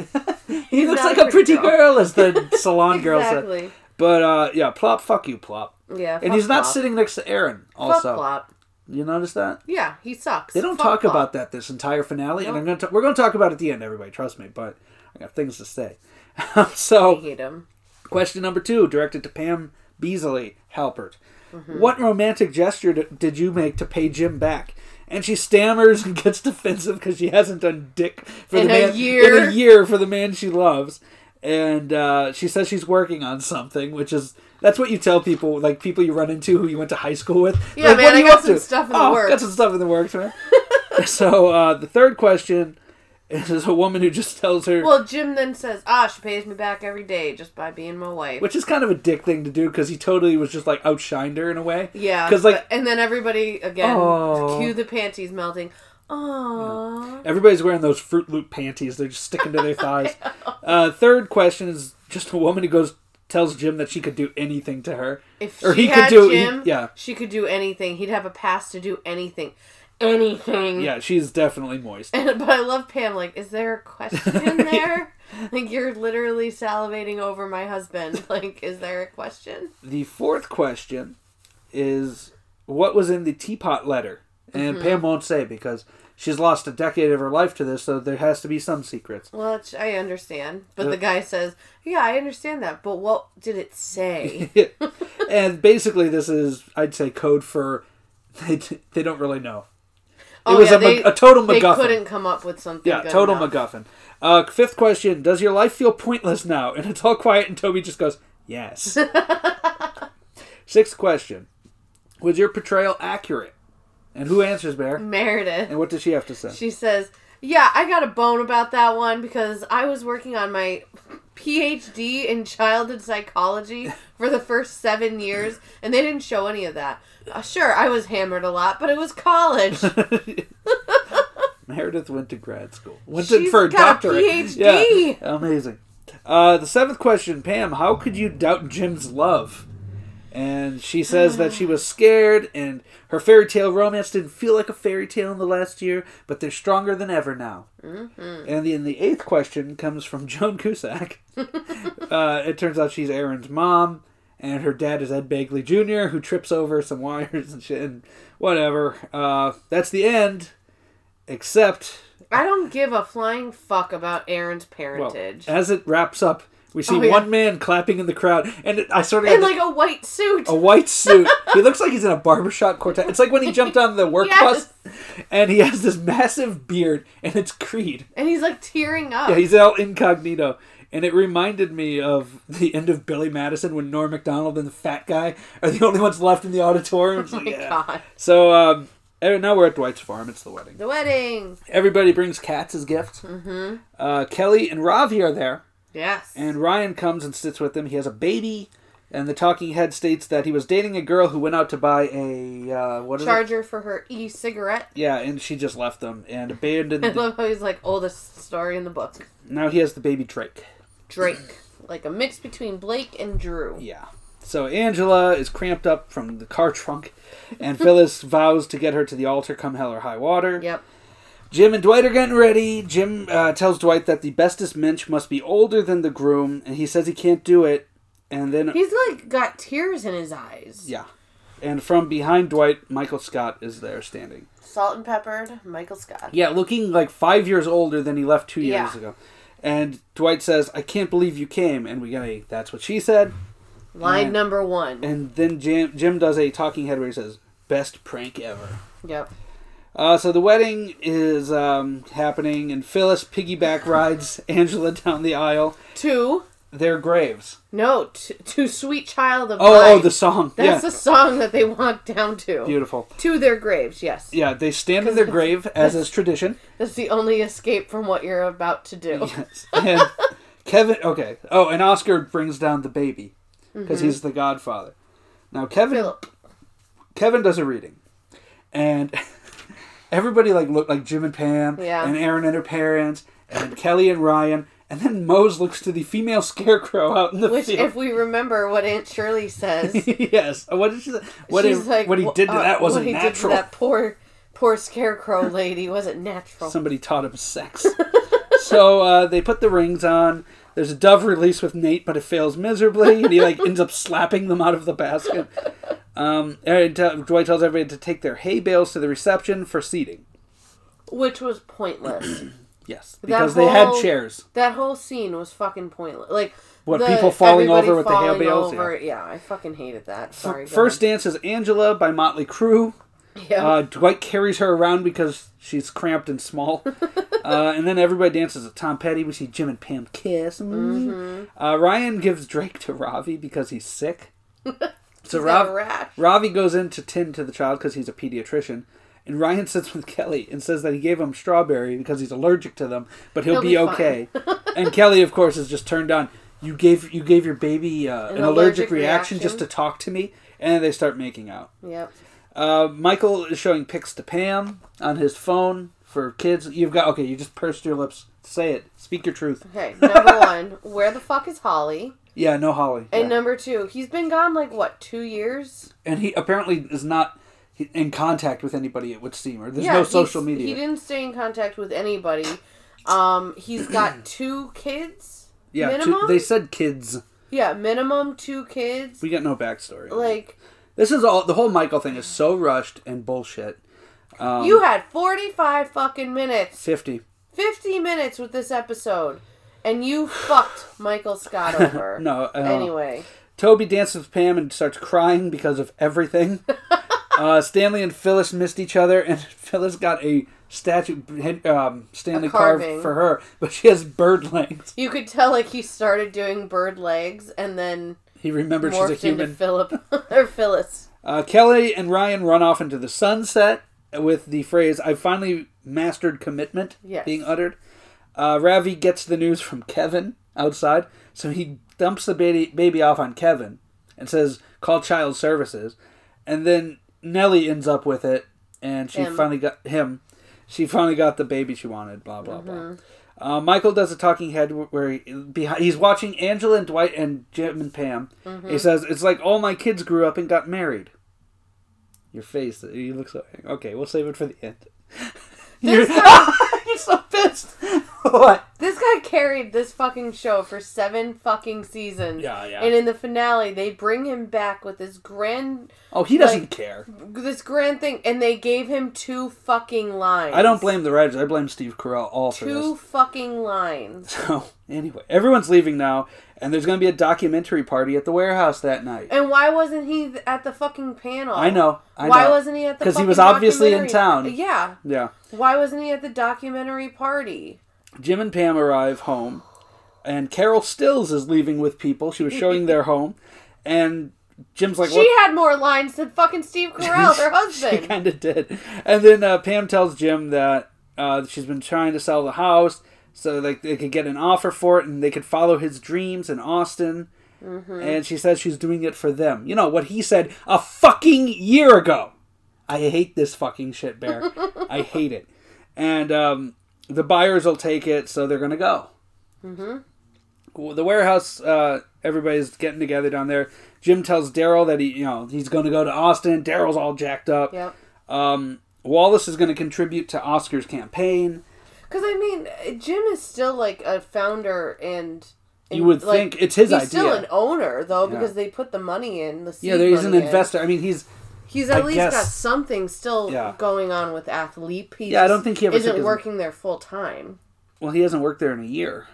he looks like a pretty girl, as the salon girl said. But Plop, fuck you, Plop. Yeah, and he's not sitting next to Aaron. Also, fuck Plop. You notice that? Yeah, he sucks. They don't talk about that this entire finale, and we're going to talk about it at the end. Everybody, trust me. But I got things to say. So, I hate him. Question number 2, directed to Pam Beasley Halpert. Mm-hmm. What romantic gesture did you make to pay Jim back? And she stammers and gets defensive because she hasn't done dick for in a year for the man she loves. And she says she's working on something, which is... That's what you tell people, like people you run into who you went to high school with. Yeah, like, man, I got some stuff in the works. Got some stuff in the works, man. So the third question is a woman who just tells her... Well, Jim then says, she pays me back every day just by being my wife. Which is kind of a dick thing to do, because he totally was just, like, outshined her in a way. Yeah. And then everybody, again, cue the panties melting. Aww. Yeah. Everybody's wearing those Fruit Loop panties. They're just sticking to their thighs. Third question is just a woman who tells Jim that she could do anything to her. If she had Jim, yeah. she could do anything. He'd have a pass to do anything. Anything. Yeah, she's definitely moist. But I love Pam, like, is there a question there? Like, you're literally salivating over my husband. Like, is there a question? The fourth question is, what was in the teapot letter? And Pam won't say, because she's lost a decade of her life to this, so there has to be some secrets. Well, I understand. But the guy says, yeah, I understand that, but what did it say? And basically this is, I'd say, code for they don't really know. It was a total MacGuffin. They couldn't come up with something good total enough. MacGuffin. Fifth question, does your life feel pointless now? And it's all quiet, and Toby just goes, yes. Sixth question, was your portrayal accurate? And who answers, Bear? Meredith. And what does she have to say? She says, yeah, I got a bone about that one because I was working on my PhD in childhood psychology for the first 7 years, and they didn't show any of that. Sure, I was hammered a lot, but it was college. Meredith went to grad school. She's for a got doctorate. a PhD. Yeah, amazing. The seventh question, Pam, how could you doubt Jim's love? And she says that she was scared, and her fairy tale romance didn't feel like a fairy tale in the last year, but they're stronger than ever now. Mm-hmm. And the eighth question comes from Joan Cusack. It turns out she's Aaron's mom, and her dad is Ed Begley Jr., who trips over some wires and shit, and whatever. That's the end, except... I don't give a flying fuck about Aaron's parentage. Well, as it wraps up, we see one man clapping in the crowd, and I sort of... In like a white suit. A white suit. He looks like he's in a barbershop quartet. It's like when he jumped on the work bus, and he has this massive beard, and it's Creed. And he's like tearing up. Yeah, he's all incognito. And it reminded me of the end of Billy Madison when Norm Macdonald and the fat guy are the only ones left in the auditorium. Oh my God. So, now we're at Dwight's farm. It's the wedding. The wedding. Everybody brings cats as gifts. Mm-hmm. Kelly and Ravi are there. Yes. And Ryan comes and sits with him. He has a baby. And the talking head states that he was dating a girl who went out to buy a... charger for her e-cigarette. Yeah, and she just left them and abandoned... I love how he's like, oldest story in the book. Now he has the baby Drake. Drake. Like a mix between Blake and Drew. Yeah. So Angela is cramped up from the car trunk, and Phyllis vows to get her to the altar come hell or high water. Yep. Jim and Dwight are getting ready. Jim tells Dwight that the bestest mensch must be older than the groom, and he says he can't do it. And then he's like got tears in his eyes. Yeah. And from behind Dwight, Michael Scott is there standing. Salt and peppered Michael Scott. Yeah, looking like 5 years older than he left 2 years ago. And Dwight says, I can't believe you came. And we get a, that's what she said. Line number one. And then Jim does a talking head where he says, best prank ever. Yep. So the wedding is happening, and Phyllis piggyback rides Angela down the aisle. To their graves. No, to Sweet Child of Mine. Oh, the song. That's the song that they walk down to. Beautiful. To their graves, yes. Yeah, they stand in their grave, as is tradition. That's the only escape from what you're about to do. Yes. And Kevin, okay. Oh, and Oscar brings down the baby, because he's the godfather. Now, Kevin does a reading, and everybody looked like Jim and Pam, and Aaron and her parents, and Kelly and Ryan. And then Mose looks to the female scarecrow out in the field. Which, if we remember what Aunt Shirley says... Yes. What did she say? What he did to that wasn't natural. What he did to that poor scarecrow lady wasn't natural. Somebody taught him sex. So they put the rings on. There's a dove release with Nate, but it fails miserably. And he ends up slapping them out of the basket. Dwight tells everybody to take their hay bales to the reception for seating. Which was pointless. Yes, because they had chairs. That whole scene was fucking pointless. People falling over with the hay bales? Yeah, I fucking hated that. Sorry. First dance is Angela by Motley Crue. Yeah. Dwight carries her around because she's cramped and small. And then everybody dances at Tom Petty. We see Jim and Pam kiss. Ryan gives Drake to Ravi because he's sick. So Ravi goes in to tend to the child because he's a pediatrician. And Ryan sits with Kelly and says that he gave him strawberry because he's allergic to them, but he'll be okay. And Kelly, of course, is just turned on. You gave your baby an allergic reaction just to talk to me, and then they start making out. Yep. Michael is showing pics to Pam on his phone for kids. You just pursed your lips. Say it. Speak your truth. Okay, number 1, where the fuck is Holly? Yeah, no Holly. And number 2, he's been gone 2 years? And he apparently is not in contact with anybody, it would seem. Or there's no social media. He didn't stay in contact with anybody. He's got 2 kids? Yeah, minimum? They said kids. Yeah, minimum 2 kids. We got no backstory. This is all. The whole Michael thing is so rushed and bullshit. You had 45 fucking minutes. 50 minutes with this episode. And you fucked Michael Scott over. No. Anyway. Toby dances with Pam and starts crying because of everything. Stanley and Phyllis missed each other, and Phyllis got a statue, Stanley carved for her, but she has bird legs. You could tell he started doing bird legs, and then he remembered she's a human. Into Philip or Phyllis. Kelly and Ryan run off into the sunset with the phrase "I finally mastered commitment" being uttered. Ravi gets the news from Kevin outside, so he dumps the baby off on Kevin and says, "Call child services," and then Nellie ends up with it, and she finally got him. She finally got the baby she wanted. Blah blah blah. Michael does a talking head where he's watching Angela and Dwight and Jim and Pam. He says, "It's like all my kids grew up and got married." Your face, you look so... Okay, we'll save it for the end. You're so pissed. What? This guy carried this fucking show for 7 fucking seasons. Yeah. And in the finale, they bring him back with this grand... Oh, he doesn't care. This grand thing, and they gave him 2 fucking lines. I don't blame the writers. I blame Steve Carell for this. 2 fucking lines. So, anyway, everyone's leaving now, and there's going to be a documentary party at the warehouse that night. And why wasn't he at the fucking panel? I know. Why wasn't he at the fucking Because he was obviously in town. Yeah. Why wasn't he at the documentary party? Jim and Pam arrive home, and Carol Stills is leaving with people. She was showing their home, and Jim's like, She had more lines than fucking Steve Carell, her husband. She kind of did. And then Pam tells Jim that she's been trying to sell the house so they could get an offer for it and they could follow his dreams in Austin. And she says she's doing it for them. You know, what he said a fucking year ago. I hate this fucking shit, Bear. I hate it. And the buyers will take it, so they're going to go. The warehouse, everybody's getting together down there. Jim tells Daryl that he's going to go to Austin. Daryl's all jacked up. Yep. Wallace is going to contribute to Oscar's campaign. Because, Jim is still, a founder and... You would think it's his idea. He's still an owner, though, because they put the money in. He's an investor. He's at least got something still going on with Athleap. I don't think he ever isn't working there full time. Well, he hasn't worked there in a year.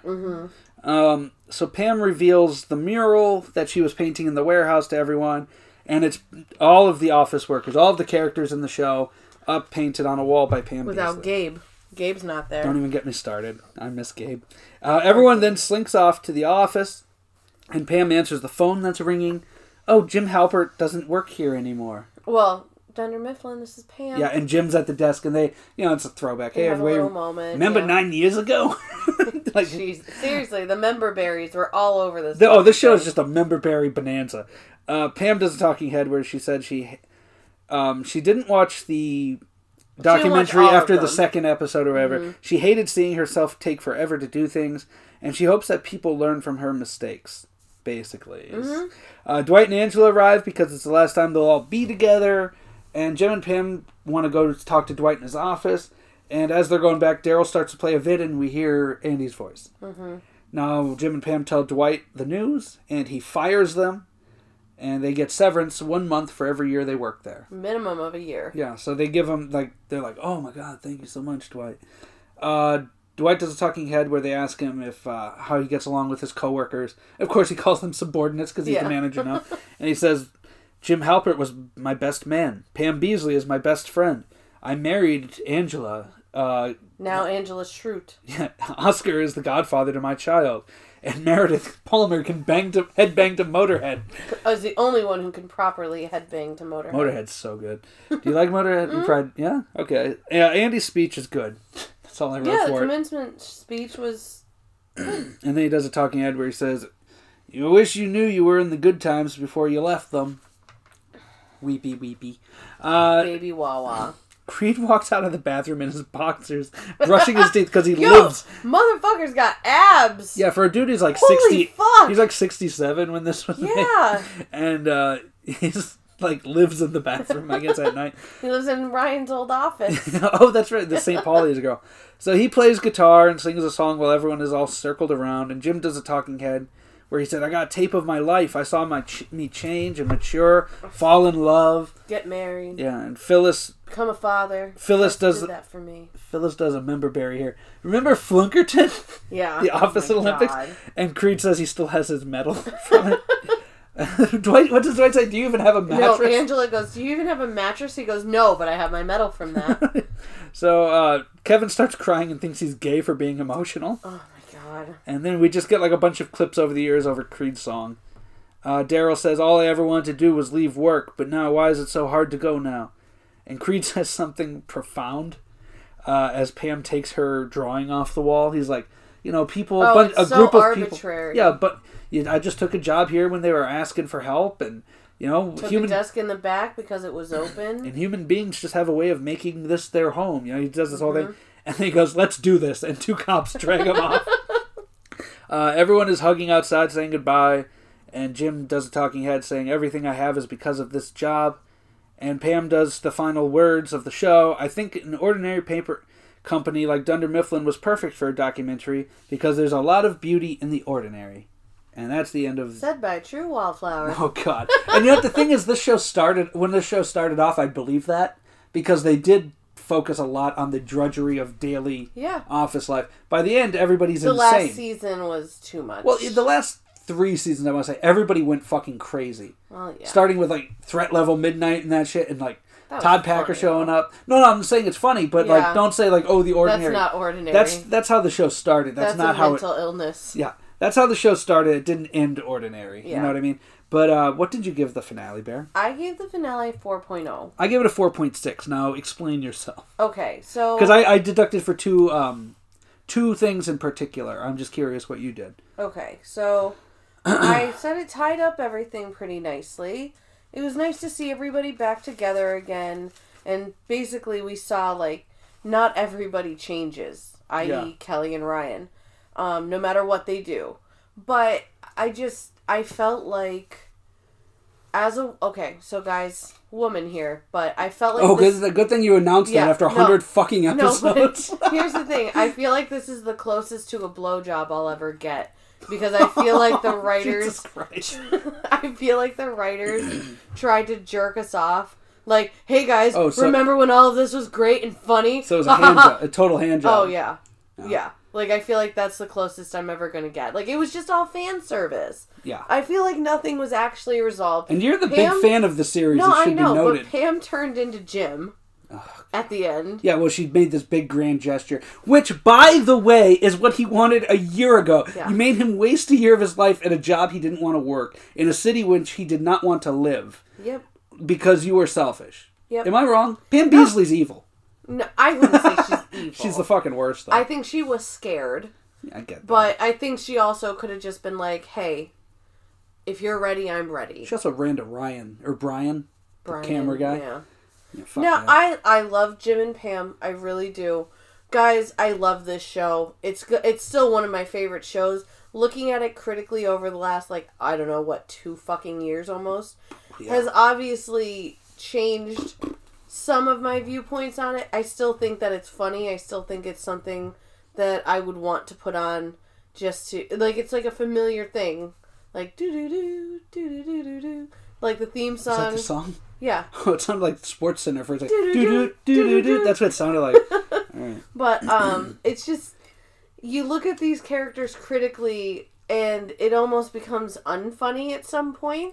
So Pam reveals the mural that she was painting in the warehouse to everyone, and it's all of the office workers, all of the characters in the show, up painted on a wall by Pam. Without Gabe. Gabe's not there. Don't even get me started. I miss Gabe. Everyone then slinks off to the office, and Pam answers the phone that's ringing. Oh, Jim Halpert doesn't work here anymore. Well, Dunder Mifflin, this is Pam. Yeah, and Jim's at the desk, and they, it's a throwback. Hey, everybody, a little moment. Remember 9 years ago? Jeez, seriously, the member berries were all over this. This show is just a member berry bonanza. Pam does a talking head where she said she didn't watch the documentary after the second episode or whatever. She hated seeing herself take forever to do things, and she hopes that people learn from her mistakes. Basically, Dwight and Angela arrive because it's the last time they'll all be together, and Jim and Pam want to go to talk to Dwight in his office. And as they're going back, Daryl starts to play a vid, and we hear Andy's voice. Now Jim and Pam tell Dwight the news, and he fires them. And they get severance 1 month for every year they work there. Minimum of a year. Yeah, so they give them, they're like, oh my God, thank you so much, Dwight. Dwight does a talking head where they ask him if how he gets along with his coworkers. Of course, he calls them subordinates because he's the manager now. And he says, Jim Halpert was my best man. Pam Beesly is my best friend. I married Angela. Now Angela Schrute. Yeah, Oscar is the godfather to my child. And Meredith Palmer can headbang to Motorhead. I was the only one who can properly headbang to Motorhead. Motorhead's so good. Do you like Motorhead? Yeah? Okay. Yeah, Andy's speech is good. That's all I wrote for it. Yeah, the commencement speech was And then he does a talking head where he says, "You wish you knew you were in the good times before you left them." Weepy, weepy. Baby Wawa. Creed walks out of the bathroom in his boxers, brushing his teeth because he lives. Motherfucker's got abs. Yeah, for a dude who's like Holy 60. Fuck. He's like 67 when this was made. And he's like lives in the bathroom, I guess, at night. He lives in Ryan's old office. Oh, that's right. The St. Pauli's girl. So he plays guitar and sings a song while everyone is all circled around. And Jim does a talking head where he said, "I got a tape of my life. I saw me change and mature, fall in love, get married." Yeah, and Phyllis become a father. Phyllis did that for me. Phyllis does a member berry here. Remember Flunkerton? Yeah. The Office Olympics? God. And Creed says he still has his medal from it. Dwight, what does Dwight say? Do you even have a mattress? No, Angela goes, "Do you even have a mattress?" He goes, "No, but I have my medal from that." So Kevin starts crying and thinks he's gay for being emotional. Oh my God. And then we just get like a bunch of clips over the years over Creed's song. Daryl says, "All I ever wanted to do was leave work, but now why is it so hard to go now?" And Creed says something profound as Pam takes her drawing off the wall. He's like, people, a group of arbitrary. people. Yeah, but I just took a job here when they were asking for help, and took a desk in the back because it was open. And human beings just have a way of making this their home. He does this whole thing, and then he goes, "Let's do this," and two cops drag him off. Everyone is hugging outside, saying goodbye, and Jim does a talking head saying, "Everything I have is because of this job." And Pam does the final words of the show. "I think an ordinary paper company like Dunder Mifflin was perfect for a documentary because there's a lot of beauty in the ordinary." And that's the end of... Said by True Wallflower. Oh, God. And the thing is, when the show started off, I believe that. Because they did focus a lot on the drudgery of daily office life. By the end, everybody's insane. The last season was too much. Well, the last 3 seasons, I want to say, everybody went fucking crazy. Well, yeah. Starting with, Threat Level Midnight and that shit, and, Todd Packer showing up. No, I'm saying it's funny, but, don't say, the ordinary. That's not ordinary. That's how the show started. That's not how mental illness. Yeah. That's how the show started. It didn't end ordinary. Yeah. You know what I mean? But what did you give the finale, Bear? I gave the finale 4.0. I gave it a 4.6. Now, explain yourself. Okay, so... Because I deducted for two things in particular. I'm just curious what you did. Okay, so I said it tied up everything pretty nicely. It was nice to see everybody back together again. And basically we saw, not everybody changes, i.e. Kelly and Ryan. No matter what they do. But I felt like okay, so guys, woman here, but I felt like good thing you announced that after 100 fucking episodes. No, here's the thing. I feel like this is the closest to a blowjob I'll ever get. Because I feel like the writers... Jesus Christ. I feel like the writers tried to jerk us off. Like, hey guys, remember when all of this was great and funny? So it was a hand job, a total hand job. Oh, yeah. Yeah. I feel like that's the closest I'm ever going to get. It was just all fan service. Yeah. I feel like nothing was actually resolved. And you're the big fan of the series, it should be noted. But Pam turned into Jim at the end. Yeah, well, she made this big grand gesture, which, by the way, is what he wanted a year ago. Yeah. You made him waste a year of his life at a job he didn't want to work, in a city which he did not want to live. Yep. Because you were selfish. Yep. Am I wrong? Pam Beesly's evil. No, I wouldn't say she's evil. She's the fucking worst, though. I think she was scared. Yeah, I get that. But I think she also could have just been like, hey, if you're ready, I'm ready. She also ran to Brian, the camera guy. Yeah. No, I love Jim and Pam. I really do. Guys, I love this show. It's still one of my favorite shows. Looking at it critically over the last, 2 fucking years almost, has obviously changed some of my viewpoints on it. I still think that it's funny. I still think it's something that I would want to put on just to... it's like a familiar thing. Do-do-do, do-do-do-do-do. The theme song. Is that the song? Yeah. Oh, it sounded like Sports Center for a second. Do-do-do-do-do. That's what it sounded like. All right. But, it's just... You look at these characters critically, and it almost becomes unfunny at some points.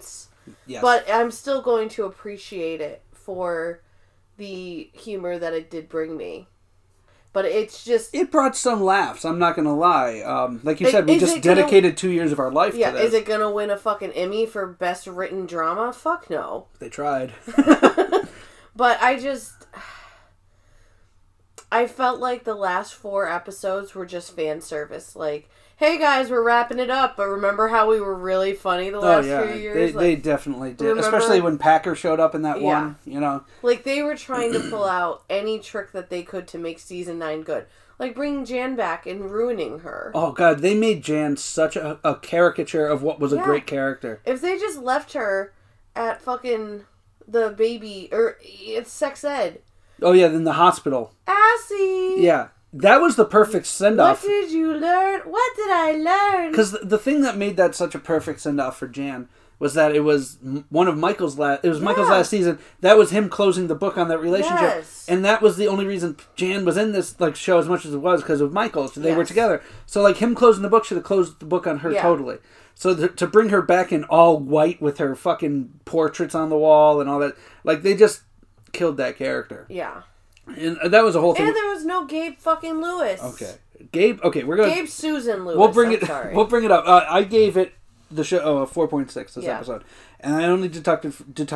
Yes. But I'm still going to appreciate it for the humor that it did bring me. But it's just... It brought some laughs, I'm not going to lie. Like you said, we just dedicated 2 years of our life to this. Yeah, is it going to win a fucking Emmy for Best Written Drama? Fuck no. They tried. But I felt like the last 4 episodes were just fan service. Like, hey guys, we're wrapping it up, but remember how we were really funny the last few years? They definitely did. Remember? Especially when Packer showed up in that one, you know. Like, they were trying to pull out any trick that they could to make Season 9 good. Like, bringing Jan back and ruining her. Oh, God, they made Jan such a caricature of what was a great character. If they just left her at fucking the baby, or it's sex ed. Oh, yeah, in the hospital. Assy! Yeah. That was the perfect send-off. What did you learn? What did I learn? Because the thing that made that such a perfect send-off for Jan was that it was one of Michael's last... It was Michael's last season. That was him closing the book on that relationship. Yes. And that was the only reason Jan was in this like show as much as it was, because of Michael. So they were together. So like him closing the book should have closed the book on her totally. So to bring her back in all white with her fucking portraits on the wall and all that... Like, they just killed that character. Yeah. And that was a whole thing. And there was no Gabe fucking Lewis. Okay. Gabe, we're going to... Gabe Susan Lewis. We'll bring it up. I gave it the show 4.6 this episode. And I only deducted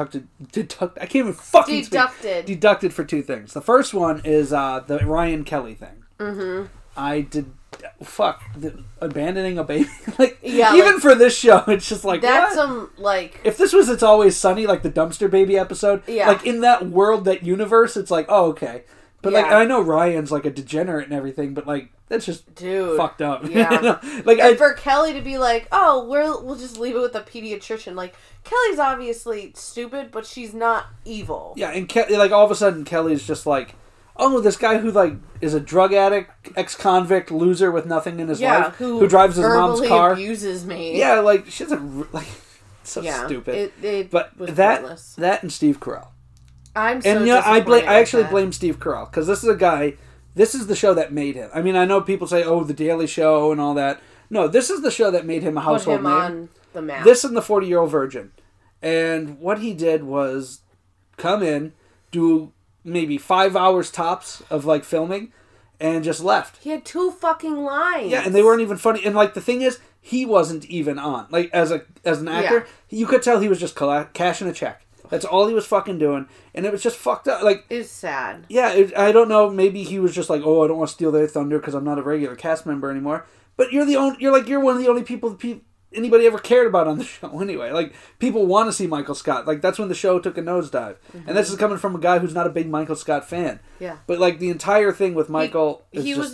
I can't even fucking speak. Deducted for 2 things. The first one is the Ryan Kelly thing. Mm-hmm. I did... Fuck. Abandoning a baby? Even for this show, it's just like, that's what? If this was It's Always Sunny, like the dumpster baby episode, like in that world, that universe, it's like, oh, okay. But like, I know Ryan's like a degenerate and everything, but like, that's just fucked up. Yeah. And for Kelly to be like, oh, we'll just leave it with the pediatrician. Like, Kelly's obviously stupid, but she's not evil. Yeah, and like all of a sudden, Kelly's just like, oh, this guy who like is a drug addict, ex-convict, loser with nothing in his life, who drives his mom's car, abuses me. Yeah, like she doesn't like so stupid. But was pointless. That and Steve Carell. I'm so disappointed. I actually blame Steve Carell, because this is a guy. This is the show that made him. I mean, I know people say, "Oh, The Daily Show" and all that. No, this is the show that made him a household name. On the map. This and The 40-Year-Old Virgin, and what he did was come in, do maybe 5 hours tops of like filming, and just left. He had 2 fucking lines. Yeah, and they weren't even funny. And like the thing is, he wasn't even on. Like as an actor, you could tell he was just cashing a check. That's all he was fucking doing, and it was just fucked up. Like, it's sad. Yeah, I don't know. Maybe he was just like, oh, I don't want to steal their thunder because I'm not a regular cast member anymore. But you're one of the only people anybody ever cared about on the show anyway. Like, people want to see Michael Scott. Like, that's when the show took a nosedive. Mm-hmm. And this is coming from a guy who's not a big Michael Scott fan. Yeah. But like the entire thing with Michael, he was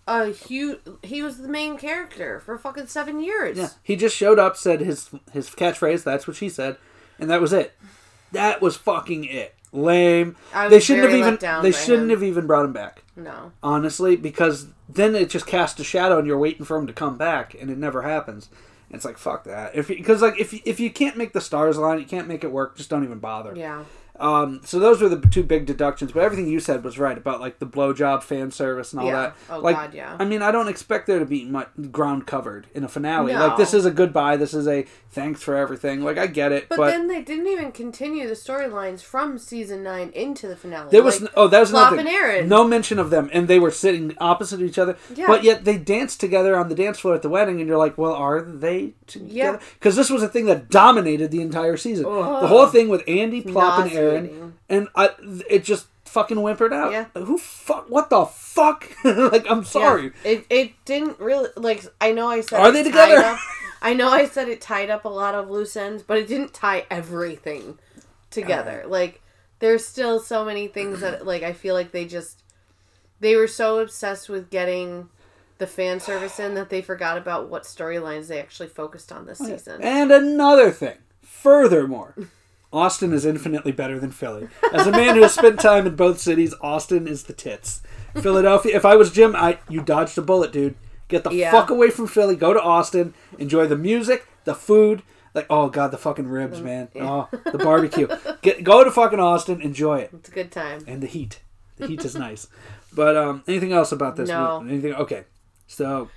the main character for fucking 7 years. Yeah. He just showed up, said his catchphrase, that's what she said, and that was it. That was fucking it. Lame. They shouldn't have even brought him back. No. Honestly, because then it just casts a shadow and you're waiting for him to come back, and it never happens. And it's like, fuck that. Because if you can't make the stars line, you can't make it work, just don't even bother. Yeah. So those were the 2 big deductions, but everything you said was right about like the blowjob fan service and all that. Oh, like, God, yeah. I mean, I don't expect there to be much ground covered in a finale. No. Like, this is a goodbye. This is a thanks for everything. Like, I get it, but then they didn't even continue the storylines from season 9 into the finale. There was that was Plop nothing. And Aaron. No mention of them, and they were sitting opposite each other. Yeah. But yet they danced together on the dance floor at the wedding, and you're like, well, are they together? Yeah. Because this was a thing that dominated the entire season. The whole thing with Andy, Plop, and Aaron. And it just fucking whimpered out. Yeah. What the fuck? Like, I'm sorry. Yeah. It didn't really, like, I know I said... Are they together? I know I said it tied up a lot of loose ends, but it didn't tie everything together. Like, there's still so many things that, like, I feel like they were so obsessed with getting the fan service in that they forgot about what storylines they actually focused on this season. And another thing. Furthermore... Austin is infinitely better than Philly. As a man who has spent time in both cities, Austin is the tits. Philadelphia, if I was Jim, you dodged a bullet, dude. Get the fuck away from Philly. Go to Austin. Enjoy the music, the food. Like, oh, God, the fucking ribs, man. Yeah. Oh, the barbecue. Go to fucking Austin. Enjoy it. It's a good time. And the heat. The heat is nice. But anything else about this? No. Anything? Okay. So,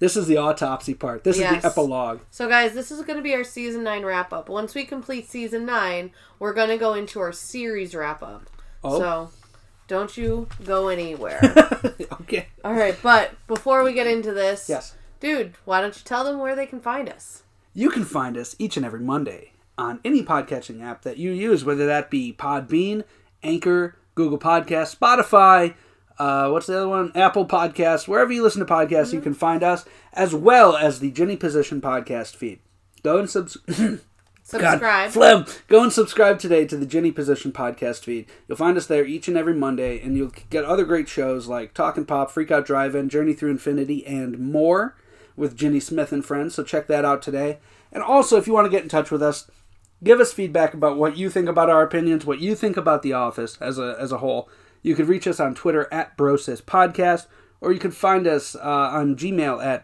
This is the autopsy part. This is the epilogue. So, guys, this is going to be our Season 9 wrap-up. Once we complete Season 9, we're going to go into our series wrap-up. Oh. So, don't you go anywhere. Okay. All right, but before we get into this... Yes. Dude, why don't you tell them where they can find us? You can find us each and every Monday on any podcatching app that you use, whether that be Podbean, Anchor, Google Podcasts, Spotify... what's the other one? Apple Podcasts. Wherever you listen to podcasts, you can find us, as well as the Jenny Position podcast feed. Go and subscribe. God, phlegm. Go and subscribe today to the Jenny Position podcast feed. You'll find us there each and every Monday, and you'll get other great shows like Talkin' Pop, Freak Out Drive-In, Journey Through Infinity, and more with Ginny Smith and friends. So check that out today. And also, if you want to get in touch with us, give us feedback about what you think about our opinions, what you think about The Office as a whole. You could reach us on Twitter at BrosisPodcast, or you could find us on Gmail at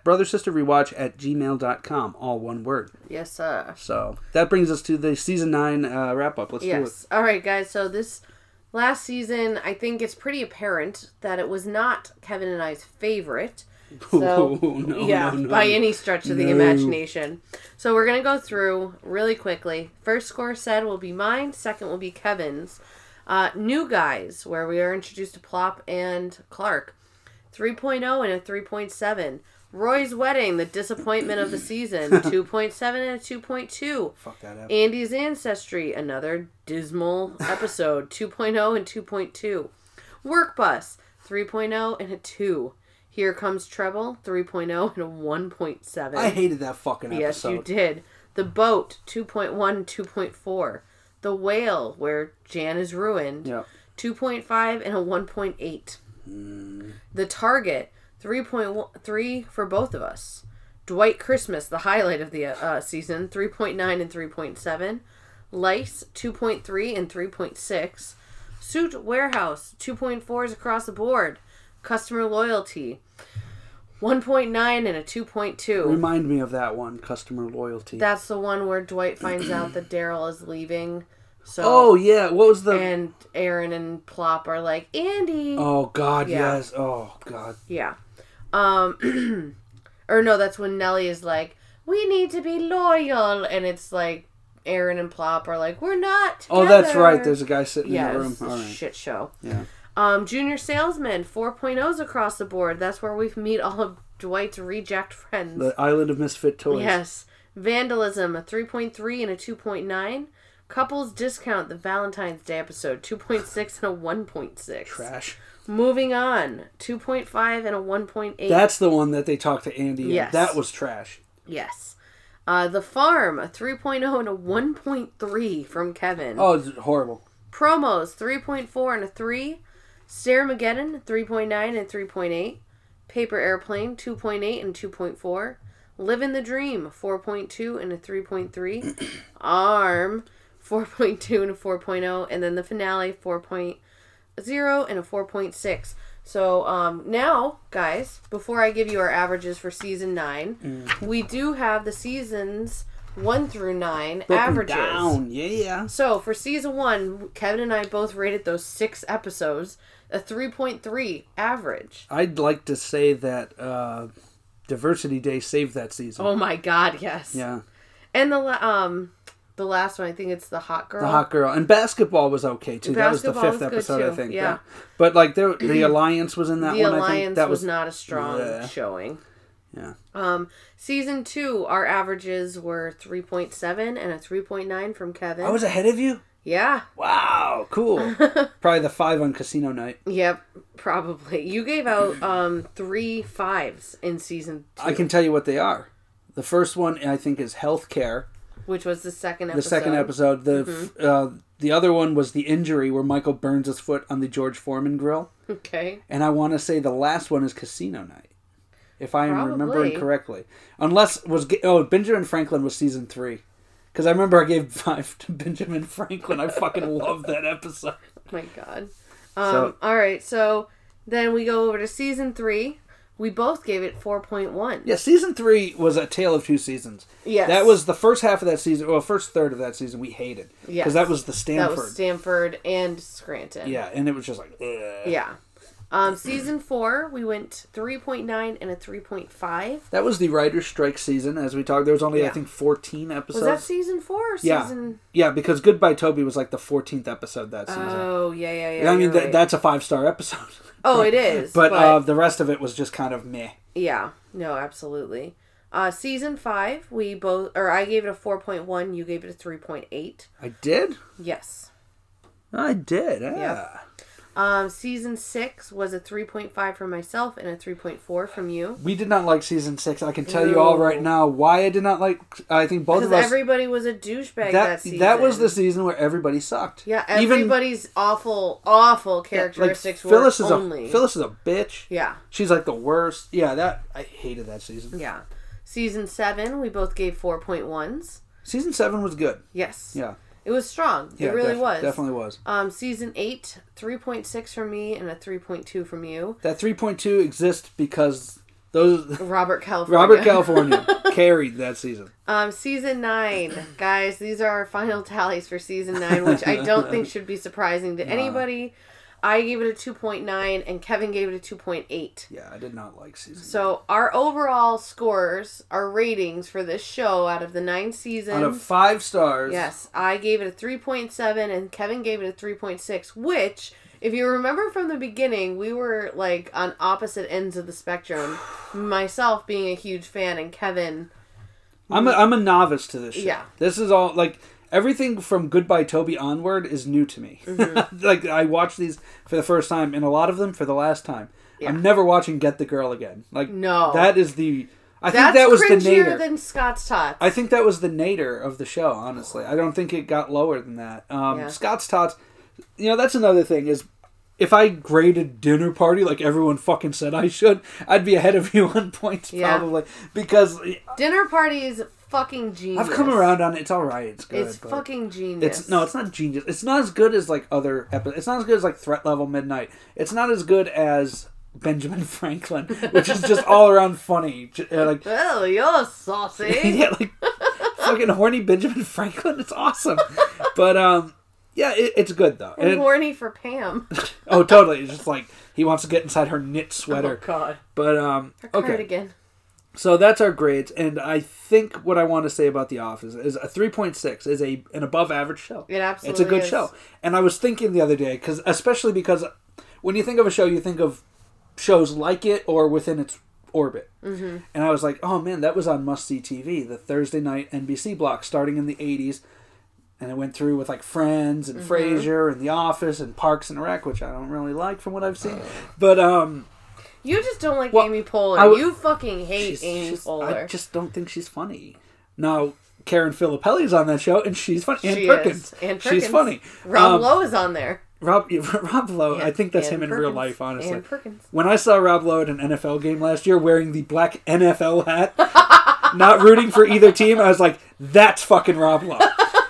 brothersisterrewatch@gmail.com, all one word. Yes, sir. So that brings us to the Season 9 wrap-up. Let's do it. All right, guys. So this last season, I think it's pretty apparent that it was not Kevin and I's favorite. So, no, by any stretch of the imagination. So we're going to go through really quickly. First score said will be mine. Second will be Kevin's. New Guys, where we are introduced to Plop and Clark. 3.0 and a 3.7. Roy's Wedding, the disappointment of the season. 2.7 and a 2.2. Fuck that up. Andy's Ancestry, another dismal episode. 2.0 and 2.2. Work Bus, 3.0 and a 2. Here Comes Treble, 3.0 and a 1.7. I hated that fucking episode. Yes, you did. The Boat, 2.1 and 2.4. The Whale, where Jan is ruined, 2.5 and a 1.8. The Target, 3.3 for both of us. Dwight Christmas, the highlight of the season, 3.9 and 3.7. Lice, 2.3 and 3.6. Suit Warehouse, 2.4s across the board. Customer Loyalty, 1.9 and a 2.2. Remind me of that one, Customer Loyalty. That's the one where Dwight finds out that Daryl is leaving. So, oh, yeah. What was the... And Aaron and Plop are like, Andy. Oh, God, yes. Oh, God. Yeah. Or no, that's when Nellie is like, we need to be loyal. And it's like, Aaron and Plop are like, we're not together. Oh, that's right. There's a guy sitting in the room. It's a shit show. Yeah. Junior Salesman, 4.0s across the board. That's where we meet all of Dwight's reject friends. The Island of Misfit Toys. Yes. Vandalism, a 3.3 and a 2.9. Couples Discount, the Valentine's Day episode, 2.6 and a 1.6. Trash. Moving On, 2.5 and a 1.8. That's the one that they talked to Andy. Yes. That was trash. Yes. The Farm, a 3.0 and a 1.3 from Kevin. Oh, it's horrible. Promos, 3.4 and a 3. Staremageddon, 3.9 and 3.8. Paper Airplane, 2.8 and 2.4. Living the Dream, 4.2 and a 3.3. Arm, 4.2 and a 4.0. And then the finale, 4.0 and a 4.6. So now, guys, before I give you our averages for Season 9, we do have the Seasons 1 through 9 averages. Down. Yeah. So for Season 1, Kevin and I both rated those 6 episodes a 3.3 average. I'd like to say that Diversity Day saved that season. Oh my God, yes. Yeah. And the last one, I think it's the Hot Girl. The Hot Girl. And Basketball was okay, too. That was the 5th episode, I think. Yeah. But, like, the Alliance was in that one, I think. The Alliance was not a strong showing. Yeah. Season 2, our averages were 3.7 and a 3.9 from Kevin. I was ahead of you? Yeah. Wow, cool. Probably the 5 on Casino Night. Yep, probably. You gave out 3 5s in Season 2. I can tell you what they are. The first one, I think, is Healthcare. Which was the second episode. The second episode. The other one was The Injury, where Michael burns his foot on the George Foreman grill. Okay. And I want to say the last one is Casino Night, if I am remembering correctly. Unless Benjamin Franklin was Season 3. Because I remember I gave 5 to Benjamin Franklin. I fucking love that episode. Oh my God. Alright, so then we go over to Season 3. We both gave it 4.1. Yeah, Season 3 was a tale of 2 seasons. Yes. That was the first half of that season, first third of that season we hated. Yes. Because that was the Stanford. That was Stanford and Scranton. Yeah, and it was just like, ugh. Yeah. Season 4, we went 3.9 and a 3.5. That was the writer's strike season, as we talked. There was only, I think, 14 episodes. Was that season 4 or season... Yeah, because Goodbye Toby was like the 14th episode that season. Oh, yeah. I mean, that's a 5-star episode. Oh, it is. But the rest of it was just kind of meh. Yeah, no, absolutely. Season 5, I gave it a 4.1, you gave it a 3.8. I did? Yes. I did, yeah. Yep. Season 6 was a 3.5 from myself and a 3.4 from you. We did not like season 6. I can tell you all right now why I did not like. I think both of us. Because everybody was a douchebag that season. That was the season where everybody sucked. Yeah, everybody's awful characteristics were only. Phyllis is a bitch. Yeah. She's like the worst. Yeah, I hated that season. Yeah. Season 7, we both gave 4.1s. Season 7 was good. Yes. Yeah. It was strong. It really was. Definitely was. Season 8, 3.6 from me and a 3.2 from you. That 3.2 exists because those... Robert California carried that season. Season 9. Guys, these are our final tallies for Season 9, which I don't think should be surprising to anybody. I gave it a 2.9 and Kevin gave it a 2.8. Yeah, I did not like season 9. So our overall scores, our ratings for this show out of the 9 seasons. Out of 5 stars. Yes, I gave it a 3.7 and Kevin gave it a 3.6, which, if you remember from the beginning, we were like on opposite ends of the spectrum. Myself being a huge fan and Kevin... I'm a novice to this show. Yeah. This is all like... Everything from Goodbye Toby onward is new to me. Mm-hmm. Like, I watched these for the first time, and a lot of them for the last time. Yeah. I'm never watching Get the Girl again. Like, no. That is the... I think that was the nadir. Than Scott's Tots. I think that was the nadir of the show, honestly. I don't think it got lower than that. Scott's Tots... that's another thing, is... If I graded Dinner Party like everyone fucking said I should, I'd be ahead of you on points, probably. Because... Dinner Party is... fucking genius. I've come around on it. It's alright. It's good. It's fucking genius. It's not genius. It's not as good as like other episodes. It's not as good as like Threat Level Midnight. It's not as good as Benjamin Franklin, which is just all around funny. Like, well, you're saucy. Yeah, like fucking horny Benjamin Franklin. It's awesome. But it's good though. And horny for Pam. Oh, totally. It's just like he wants to get inside her knit sweater. Oh God. But her cardigan. So that's our grades, and I think what I want to say about The Office is a 3.6 is an above average show. It absolutely It's a good show. And I was thinking the other day, especially because when you think of a show, you think of shows like it or within its orbit. Mm-hmm. And I was like, oh man, that was on Must See TV, the Thursday night NBC block starting in the 80s. And it went through with like Friends and Frasier and The Office and Parks and Rec, which I don't really like from what I've seen. But you just don't like Amy Poehler. You fucking hate Amy Poehler. I just don't think she's funny. Now, Karen Filippelli's on that show, and she's funny. Ann Perkins. She's funny. Rob Lowe is on there. Rob Lowe, I think that's him in real life, honestly. Ann Perkins. When I saw Rob Lowe at an NFL game last year wearing the black NFL hat, not rooting for either team, I was like, that's fucking Rob Lowe.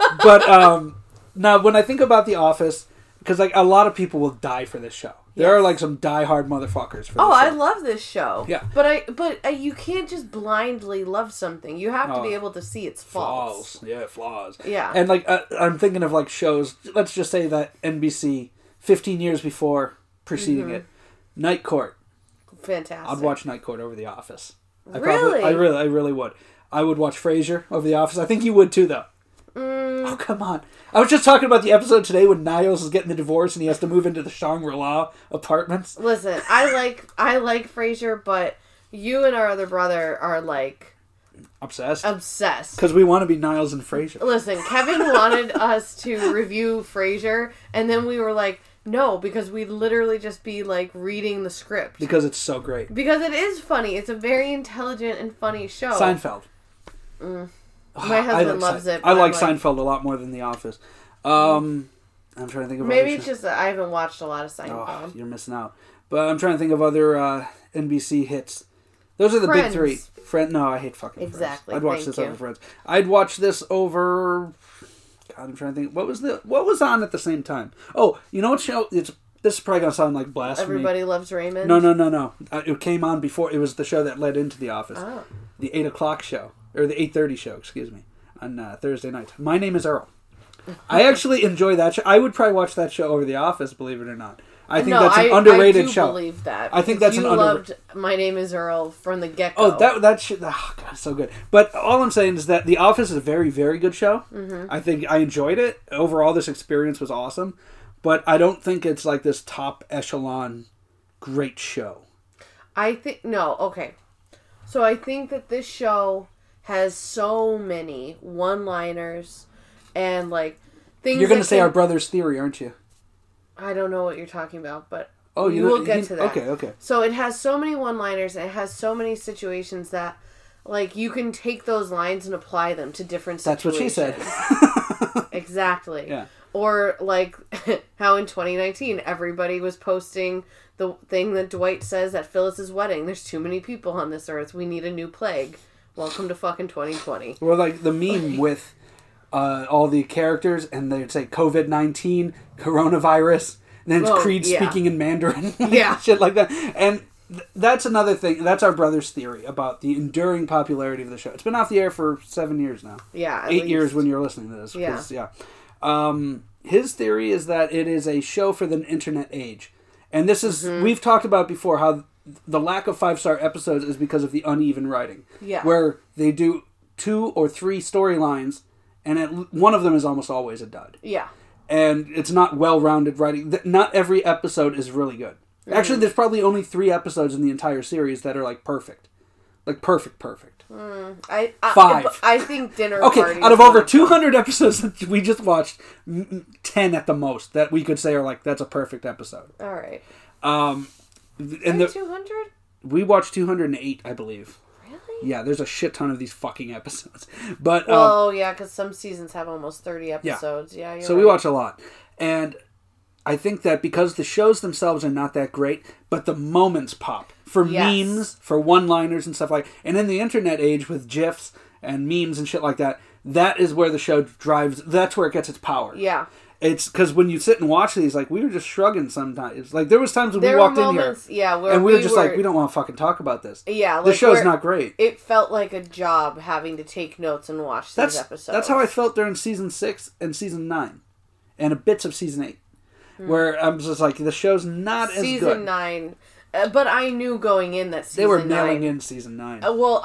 But now, when I think about The Office, because like a lot of people will die for this show. There are like some diehard motherfuckers for this show. I love this show. Yeah. But you can't just blindly love something. You have to be able to see its faults. Flaws. Yeah. And like I'm thinking of like shows, let's just say that NBC 15 years before preceding it, Night Court. Fantastic. I'd watch Night Court over The Office. I really would. I would watch Frasier over The Office. I think you would too though. Oh, come on. I was just talking about the episode today when Niles is getting the divorce and he has to move into the Shangri-La apartments. Listen, I like Frasier, but you and our other brother are like... Obsessed? Obsessed. Because we want to be Niles and Frasier. Listen, Kevin wanted us to review Frasier, and then we were like, no, because we'd literally just be like reading the script. Because it's so great. Because it is funny. It's a very intelligent and funny show. Seinfeld. My husband loves it. I like Seinfeld a lot more than The Office. I'm trying to think of maybe it's just that I haven't watched a lot of Seinfeld. Oh, you're missing out. But I'm trying to think of other NBC hits. Those are the big three. No, I hate fucking Friends. Exactly. I'd watch this over Friends. I'd watch this over... God, I'm trying to think. What was on at the same time? Oh, you know what show? This is probably going to sound like blasphemy. Everybody Loves Raymond? No. It came on before. It was the show that led into The Office. Oh. The 8 o'clock show. Or the 8:30 show, excuse me. On Thursday night. My Name is Earl. I actually enjoy that show. I would probably watch that show over The Office, believe it or not. I think that's an underrated show. I do believe that. I think that's you loved My Name is Earl from the get-go. Oh, that shit. Oh, God, so good. But all I'm saying is that The Office is a very, very good show. Mm-hmm. I think I enjoyed it. Overall, this experience was awesome. But I don't think it's like this top echelon great show. Okay. So I think that this show has so many one-liners and like things. You're going to say Our Brother's Theory, aren't you? I don't know what you're talking about, but we'll get to that. Okay. So it has so many one-liners and it has so many situations that like you can take those lines and apply them to different situations. That's what she said. Exactly. Yeah. Or like how in 2019 everybody was posting the thing that Dwight says at Phyllis's wedding. There's too many people on this earth. We need a new plague. Welcome to fucking 2020. Or like the meme with all the characters and they'd say COVID-19, coronavirus, and then it's Creed speaking in Mandarin. Shit like that. And that's another thing. That's Our Brother's Theory about the enduring popularity of the show. It's been off the air for 7 years now. Yeah. 8 years when you're listening to this. Yeah. His theory is that it is a show for the internet age. And this is, we've talked about before how the lack of 5-star episodes is because of the uneven writing. Yeah. Where they do 2 or 3 storylines, and one of them is almost always a dud. Yeah. And it's not well-rounded writing. Not every episode is really good. Actually, there's probably only 3 episodes in the entire series that are like perfect. Like perfect. 5. I think Dinner Party. Okay, out of over 200 episodes that we just watched, 10 at the most that we could say are like, that's a perfect episode. All right. And 200? We watched 208, I believe. Really? Yeah, there's a shit ton of these fucking episodes. But yeah, because some seasons have almost 30 episodes. Yeah, you're so right. we watch a lot. And I think that because the shows themselves are not that great, but the moments pop. For memes, for one-liners and stuff like... And in the internet age with GIFs and memes and shit like that, that is where the show drives... That's where it gets its power. Yeah. It's because when you sit and watch these, like, we were just shrugging sometimes. Like, there was times when we walked in here... Where and we were just like, we don't want to fucking talk about this. Yeah. The show's not great. It felt like a job having to take notes and watch these episodes. That's how I felt during Season 6 and Season 9. And bits of Season 8. Where I'm just like, the show's not as good. Season 9... but I knew going in that season 9... They were mailing in Season 9.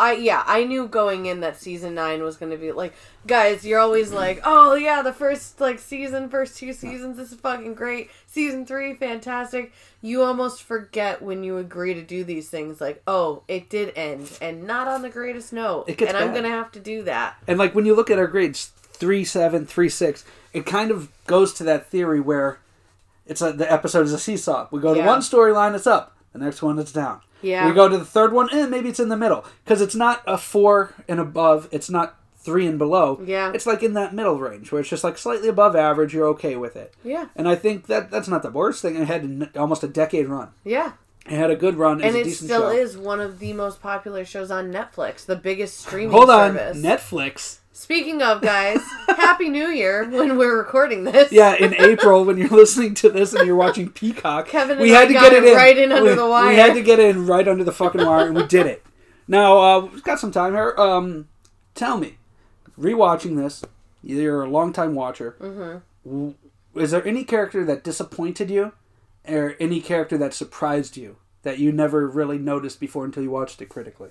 I knew going in that Season 9 was going to be like... Guys, you're always like, oh yeah, the first 2 seasons, this is fucking great. Season 3, fantastic. You almost forget when you agree to do these things. Like, oh, it did end. And not on the greatest note. It gets bad. I'm going to have to do that. And like, when you look at our grades, 3.7, 3.6, it kind of goes to that theory where... It's like the episode is a seesaw. We go to one storyline, it's up. The next one, it's down. Yeah. We go to the third one, maybe it's in the middle. Because it's not a 4 and above. It's not 3 and below. Yeah. It's like in that middle range where it's just like slightly above average. You're okay with it. Yeah. And I think that's not the worst thing. It had almost a decade run. Yeah. It had a good run. And a it decent still show. Is one of the most popular shows on Netflix. The biggest streaming Hold service. on. Netflix. Speaking of, guys, Happy New Year when we're recording this. Yeah, in April when you're listening to this and you're watching Peacock, Kevin and we had I to got get it in right in under the wire. We had to get in right under the fucking wire, and we did it. Now, we've got some time here. Tell me, rewatching this, you're a longtime watcher. Mm-hmm. Is there any character that disappointed you, or any character that surprised you that you never really noticed before until you watched it critically?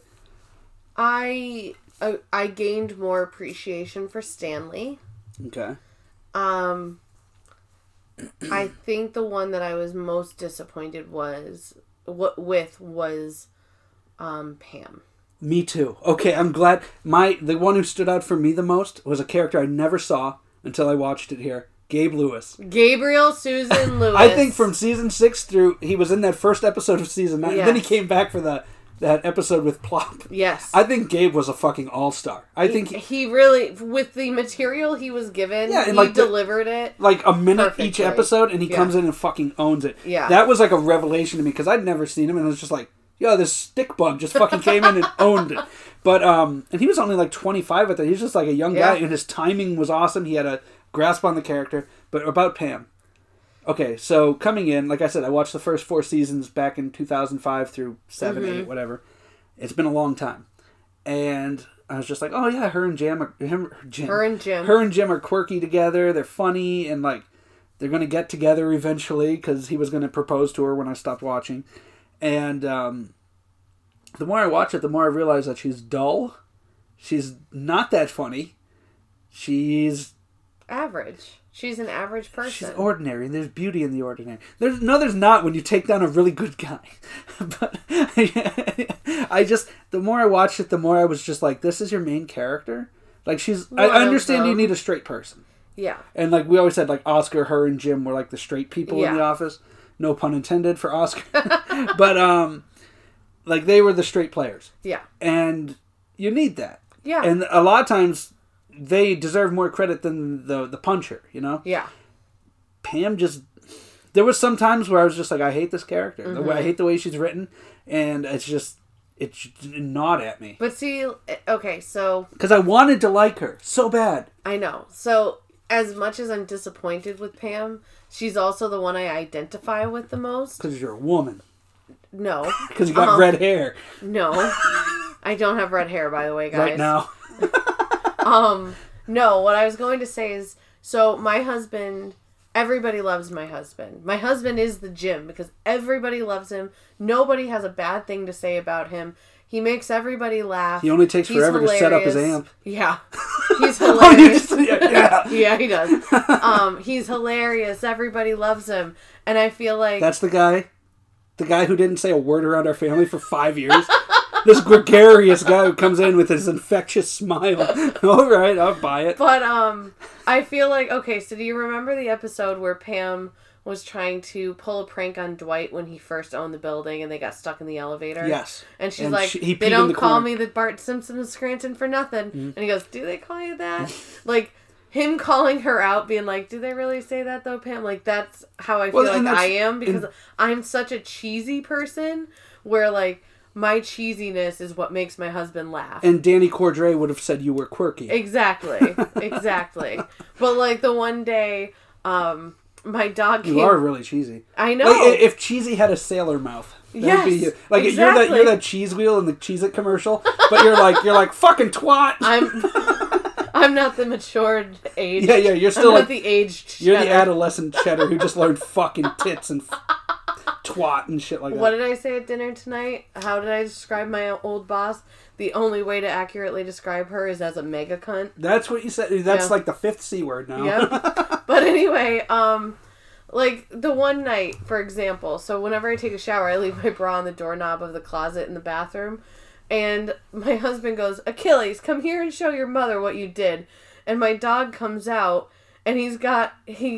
I gained more appreciation for Stanley. Okay. I think the one that I was most disappointed was Pam. Me too. Okay, I'm glad. The one who stood out for me the most was a character I never saw until I watched it here. Gabe Lewis. Gabriel Susan Lewis. I think from season 6 through, he was in that first episode of season 9. Yes. Then he came back for that episode with Plop. Yes. I think Gabe was a fucking all-star. I think he really, with the material he was given, he delivered it. Like a minute perfectly. Each episode, and he comes in and fucking owns it. Yeah. That was like a revelation to me, because I'd never seen him, and it was just like, yo, this stick bug just fucking came in and owned it. But, and he was only like 25 at that. He was just like a young guy, and his timing was awesome. He had a grasp on the character. But about Pam. Okay, so coming in, like I said, I watched the first 4 seasons back in 2005 through 7, 8, whatever. It's been a long time. And I was just like, oh yeah, her and Jim are quirky together. They're funny, and like, They're going to get together eventually because he was going to propose to her when I stopped watching. And the more I watch it, the more I realize that she's dull. She's not that funny. She's average. She's an average person. She's ordinary, and there's beauty in the ordinary. There's not when you take down a really good guy. But the more I watched it, the more I was just like, this is your main character? Like, I understand you need a straight person. Yeah. And like we always said, like Oscar, her, and Jim were like the straight people in the office. No pun intended for Oscar. But, like, they were the straight players. Yeah. And you need that. Yeah. And a lot of times, they deserve more credit than the puncher, you know? Yeah. Pam just... There was some times where I was just like, I hate this character. Mm-hmm. I hate the way she's written. And it's gnawed at me. But see, okay, so... Because I wanted to like her so bad. I know. So, as much as I'm disappointed with Pam, she's also the one I identify with the most. Because you're a woman. No. Because you got red hair. No. I don't have red hair, by the way, guys. Right now. No, what I was going to say is, so my husband, everybody loves my husband. My husband is the Jim because everybody loves him. Nobody has a bad thing to say about him. He makes everybody laugh. He only takes forever to set up his amp. Yeah. He's hilarious. Yeah, he does. He's hilarious. Everybody loves him. And I feel like... That's the guy who didn't say a word around our family for 5 years. This gregarious guy who comes in with his infectious smile. All right, I'll buy it. But I feel like, okay, so do you remember the episode where Pam was trying to pull a prank on Dwight when he first owned the building and they got stuck in the elevator? Yes. And she's like, they don't call me the Bart Simpson of Scranton for nothing. Mm-hmm. And he goes, do they call you that? Like, him calling her out, being like, do they really say that though, Pam? Like, that's how I feel like I am, because I'm such a cheesy person where, like, my cheesiness is what makes my husband laugh. And Danny Cordray would have said you were quirky. Exactly. Exactly. But, like, the one day, my dog came... You are really cheesy. I know. Like, if Cheesy had a sailor mouth. Yes, be you. Like, exactly. You're that cheese wheel in the Cheez-It commercial, but you're like, fucking twat! I'm not the matured age. Yeah, you're still not the aged cheddar. You're the adolescent cheddar who just learned fucking tits and twat and shit like that. What did I say at dinner tonight? How did I describe my old boss? The only way to accurately describe her is as a mega cunt. That's what you said. That's like the 5th C word now. Yep. But anyway, like the one night, for example, so whenever I take a shower, I leave my bra on the doorknob of the closet in the bathroom. And my husband goes, Achilles, come here and show your mother what you did. And my dog comes out, and he got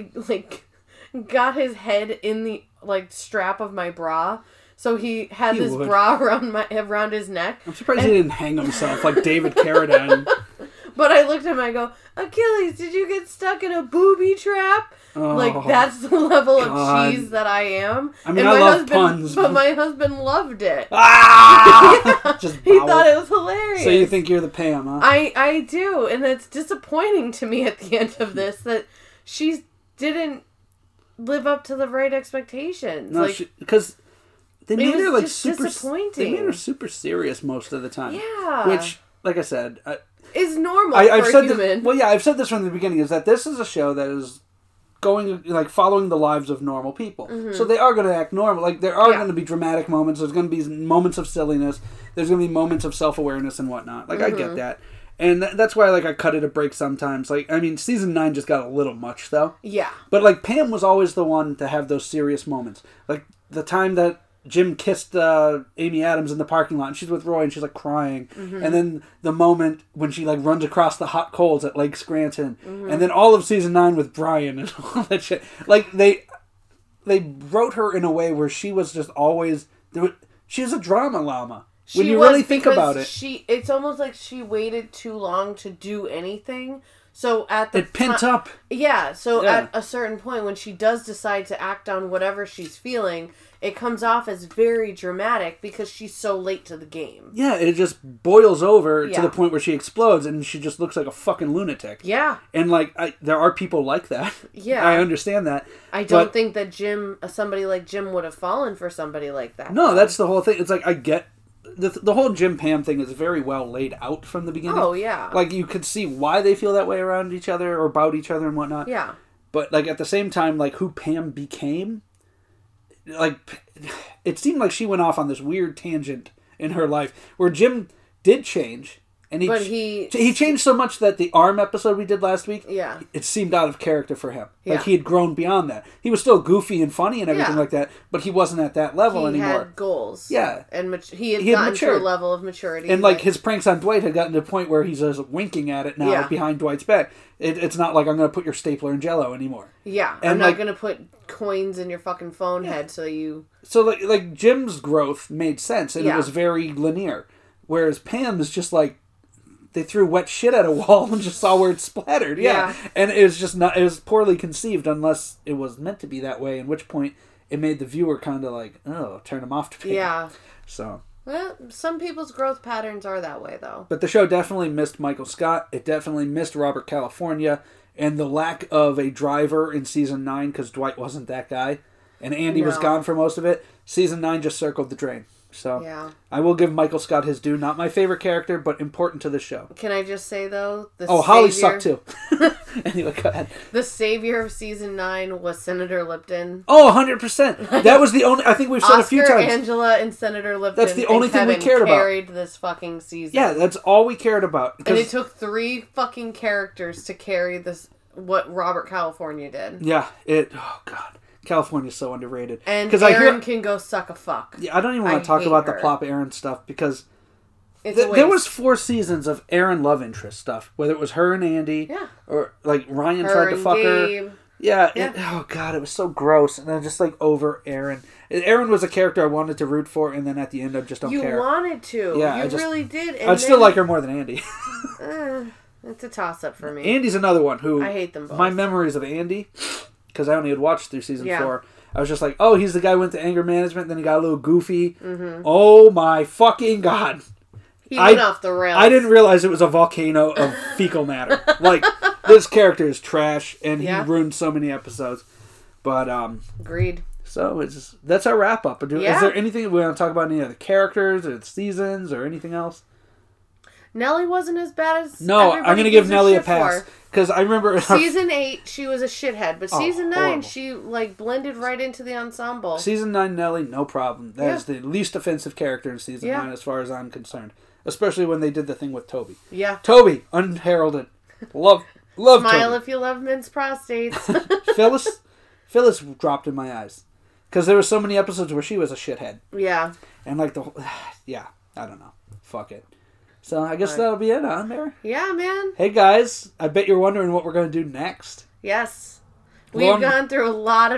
his head in the, like, strap of my bra. So he had this bra around his neck. I'm surprised he didn't hang himself like David Carradine. But I looked at him and I go, Achilles, did you get stuck in a booby trap? Oh, like, that's the level of cheese that I am. I mean, I love puns. But my husband loved it. Ah! Yeah. He thought it was hilarious. So you think you're the Pam, huh? I do. And it's disappointing to me at the end of this that she didn't live up to the right expectations. No, because they made her like super disappointing. They made her super serious most of the time. Yeah. Which, like I said... is normal for a human. I've said this from the beginning, is that this is a show that is going, like, following the lives of normal people. Mm-hmm. So they are going to act normal. Like, there are going to be dramatic moments. There's going to be moments of silliness. There's going to be moments of self-awareness and whatnot. Like, I get that. And that's why, like, I cut it a break sometimes. Like, I mean, season 9 just got a little much, though. Yeah. But, like, Pam was always the one to have those serious moments. Like, the time that Jim kissed Amy Adams in the parking lot, and she's with Roy, and she's, like, crying. Mm-hmm. And then the moment when she, like, runs across the hot coals at Lake Scranton. Mm-hmm. And then all of season 9 with Brian and all that shit. Like, they wrote her in a way where she was just always... She was a drama llama. When you really think about it. It's almost like she waited too long to do anything. So at the it pent up. Yeah, so at a certain point when she does decide to act on whatever she's feeling, it comes off as very dramatic because she's so late to the game. Yeah, it just boils over to the point where she explodes and she just looks like a fucking lunatic. Yeah. And like there are people like that. Yeah. I understand that. I don't think that somebody like Jim would have fallen for somebody like that. No, that's the whole thing. It's like I get the whole Jim Pam thing is very well laid out from the beginning. Oh, yeah. Like, you could see why they feel that way around each other or about each other and whatnot. Yeah. But, like, at the same time, like, who Pam became, like, it seemed like she went off on this weird tangent in her life where Jim did change. And he changed so much that the arm episode we did last week, it seemed out of character for him. Yeah. Like, he had grown beyond that. He was still goofy and funny and everything like that, but he wasn't at that level anymore. He had goals. Yeah. And he had gotten to a level of maturity. And, like, his pranks on Dwight had gotten to a point where he's just winking at it now behind Dwight's back. It's not like I'm going to put your stapler in Jell-O anymore. Yeah. And I'm not going to put coins in your fucking phone head so you... So, like Jim's growth made sense, and it was very linear. Whereas Pam's just like, they threw wet shit at a wall and just saw where it splattered. Yeah. And it was just not, it was poorly conceived unless it was meant to be that way, at which point it made the viewer kind of like, oh, turn him off to Pam. Yeah. So. Well, some people's growth patterns are that way, though. But the show definitely missed Michael Scott. It definitely missed Robert California. And the lack of a driver in season 9, because Dwight wasn't that guy. And Andy was gone for most of it. Season 9 just circled the drain. So, I will give Michael Scott his due. Not my favorite character, but important to the show. Can I just say, though? Holly sucked, too. Anyway, go ahead. The savior of season 9 was Senator Lipton. Oh, 100%. That was the only... I think we've said a few times. Angela, and Senator Lipton. That's the only thing we cared about. Carried this fucking season. Yeah, that's all we cared about. And it took 3 fucking characters to carry this... What Robert California did. Yeah, oh, God. California's so underrated. And Aaron can go suck a fuck. Yeah, I don't even want to talk about the Plop Aaron stuff because there was 4 seasons of Aaron love interest stuff. Whether it was her and Andy, or like Ryan tried to fuck Gabe. her. Yeah. Oh God, it was so gross. And then just like over Aaron. Aaron was a character I wanted to root for, and then at the end I just don't care. You wanted to. Yeah, you really did. And I'd still like her more than Andy. It's a toss up for me. Andy's another one who I hate them both. My memories of Andy. Because I only had watched through season 4. I was just like, oh, he's the guy who went to anger management, then he got a little goofy. Mm-hmm. Oh my fucking God. He went off the rails. I didn't realize it was a volcano of fecal matter. Like, this character is trash, and he ruined so many episodes. But, agreed. So, that's our wrap-up. Is there anything we want to talk about, any other characters, or the seasons, or anything else? Nellie wasn't as bad as No, I'm going to give Nellie a pass. Because I remember... Season 8, she was a shithead. But season 9, horrible. She, like, blended right into the ensemble. Season 9, Nellie, no problem. That is the least offensive character in season 9, as far as I'm concerned. Especially when they did the thing with Toby. Yeah. Toby, unheralded. Love Smile Toby. If you love men's prostates. Phyllis dropped in my eyes. Because there were so many episodes where she was a shithead. Yeah. And, like, I don't know. Fuck it. So, I guess that'll be it, huh, Mary? Yeah, man. Hey, guys. I bet you're wondering what we're going to do next. Yes. We've gone through a lot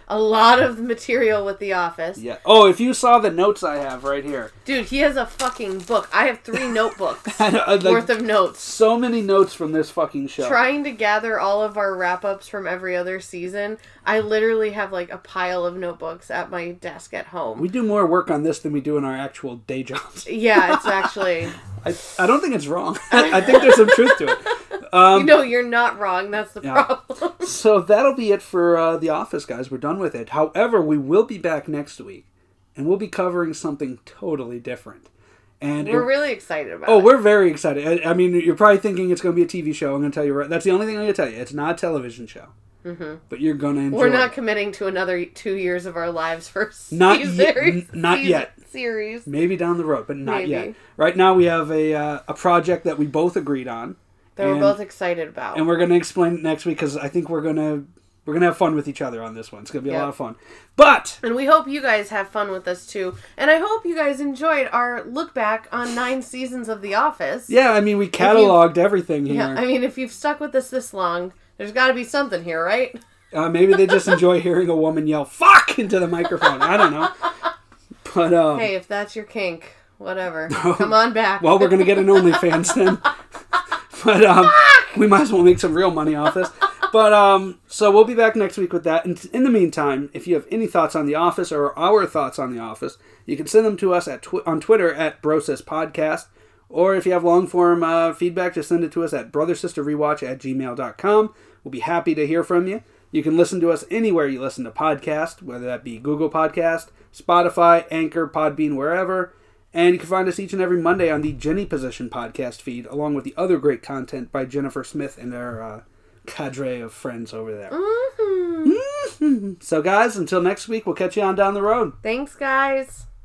of material with The Office. Yeah. Oh, if you saw the notes I have right here. Dude, he has a fucking book. I have 3 notebooks worth of notes. So many notes from this fucking show. Trying to gather all of our wrap-ups from every other season. I literally have like a pile of notebooks at my desk at home. We do more work on this than we do in our actual day jobs. Yeah, it's actually... I don't think it's wrong. I think there's some truth to it. You're not wrong. That's the problem. So that'll be it for The Office, guys. We're done with it. However, we will be back next week, and we'll be covering something totally different. And we're really excited about it. Oh, we're very excited. I mean, you're probably thinking it's going to be a TV show. I'm going to tell you right. That's the only thing I'm going to tell you. It's not a television show. Mm-hmm. But you're going to enjoy it. We're not committing to another 2 years of our lives for not yet. Series. Maybe down the road, but not yet. Right now we have a project that we both agreed on. That we're both excited about. And we're going to explain it next week because I think we're going to have fun with each other on this one. It's going to be a lot of fun. And we hope you guys have fun with us too. And I hope you guys enjoyed our look back on 9 seasons of The Office. Yeah, I mean, we cataloged everything here. Yeah, I mean, if you've stuck with us this long, there's got to be something here, right? Maybe they just enjoy hearing a woman yell, "Fuck!" into the microphone. I don't know. But hey, if that's your kink, whatever. Come on back. Well, we're going to get an OnlyFans then. But we might as well make some real money off this. But so we'll be back next week with that. And in the meantime, if you have any thoughts on The Office or our thoughts on The Office, you can send them to us on Twitter at BroSisPodcast. Or if you have long-form feedback, just send it to us at brothersisterrewatch@gmail.com. We'll be happy to hear from you. You can listen to us anywhere you listen to podcasts, whether that be Google Podcast, Spotify, Anchor, Podbean, wherever. And you can find us each and every Monday on the Jenny Position podcast feed, along with the other great content by Jennifer Smith and her cadre of friends over there. So, guys, until next week, we'll catch you on down the road. Thanks, guys.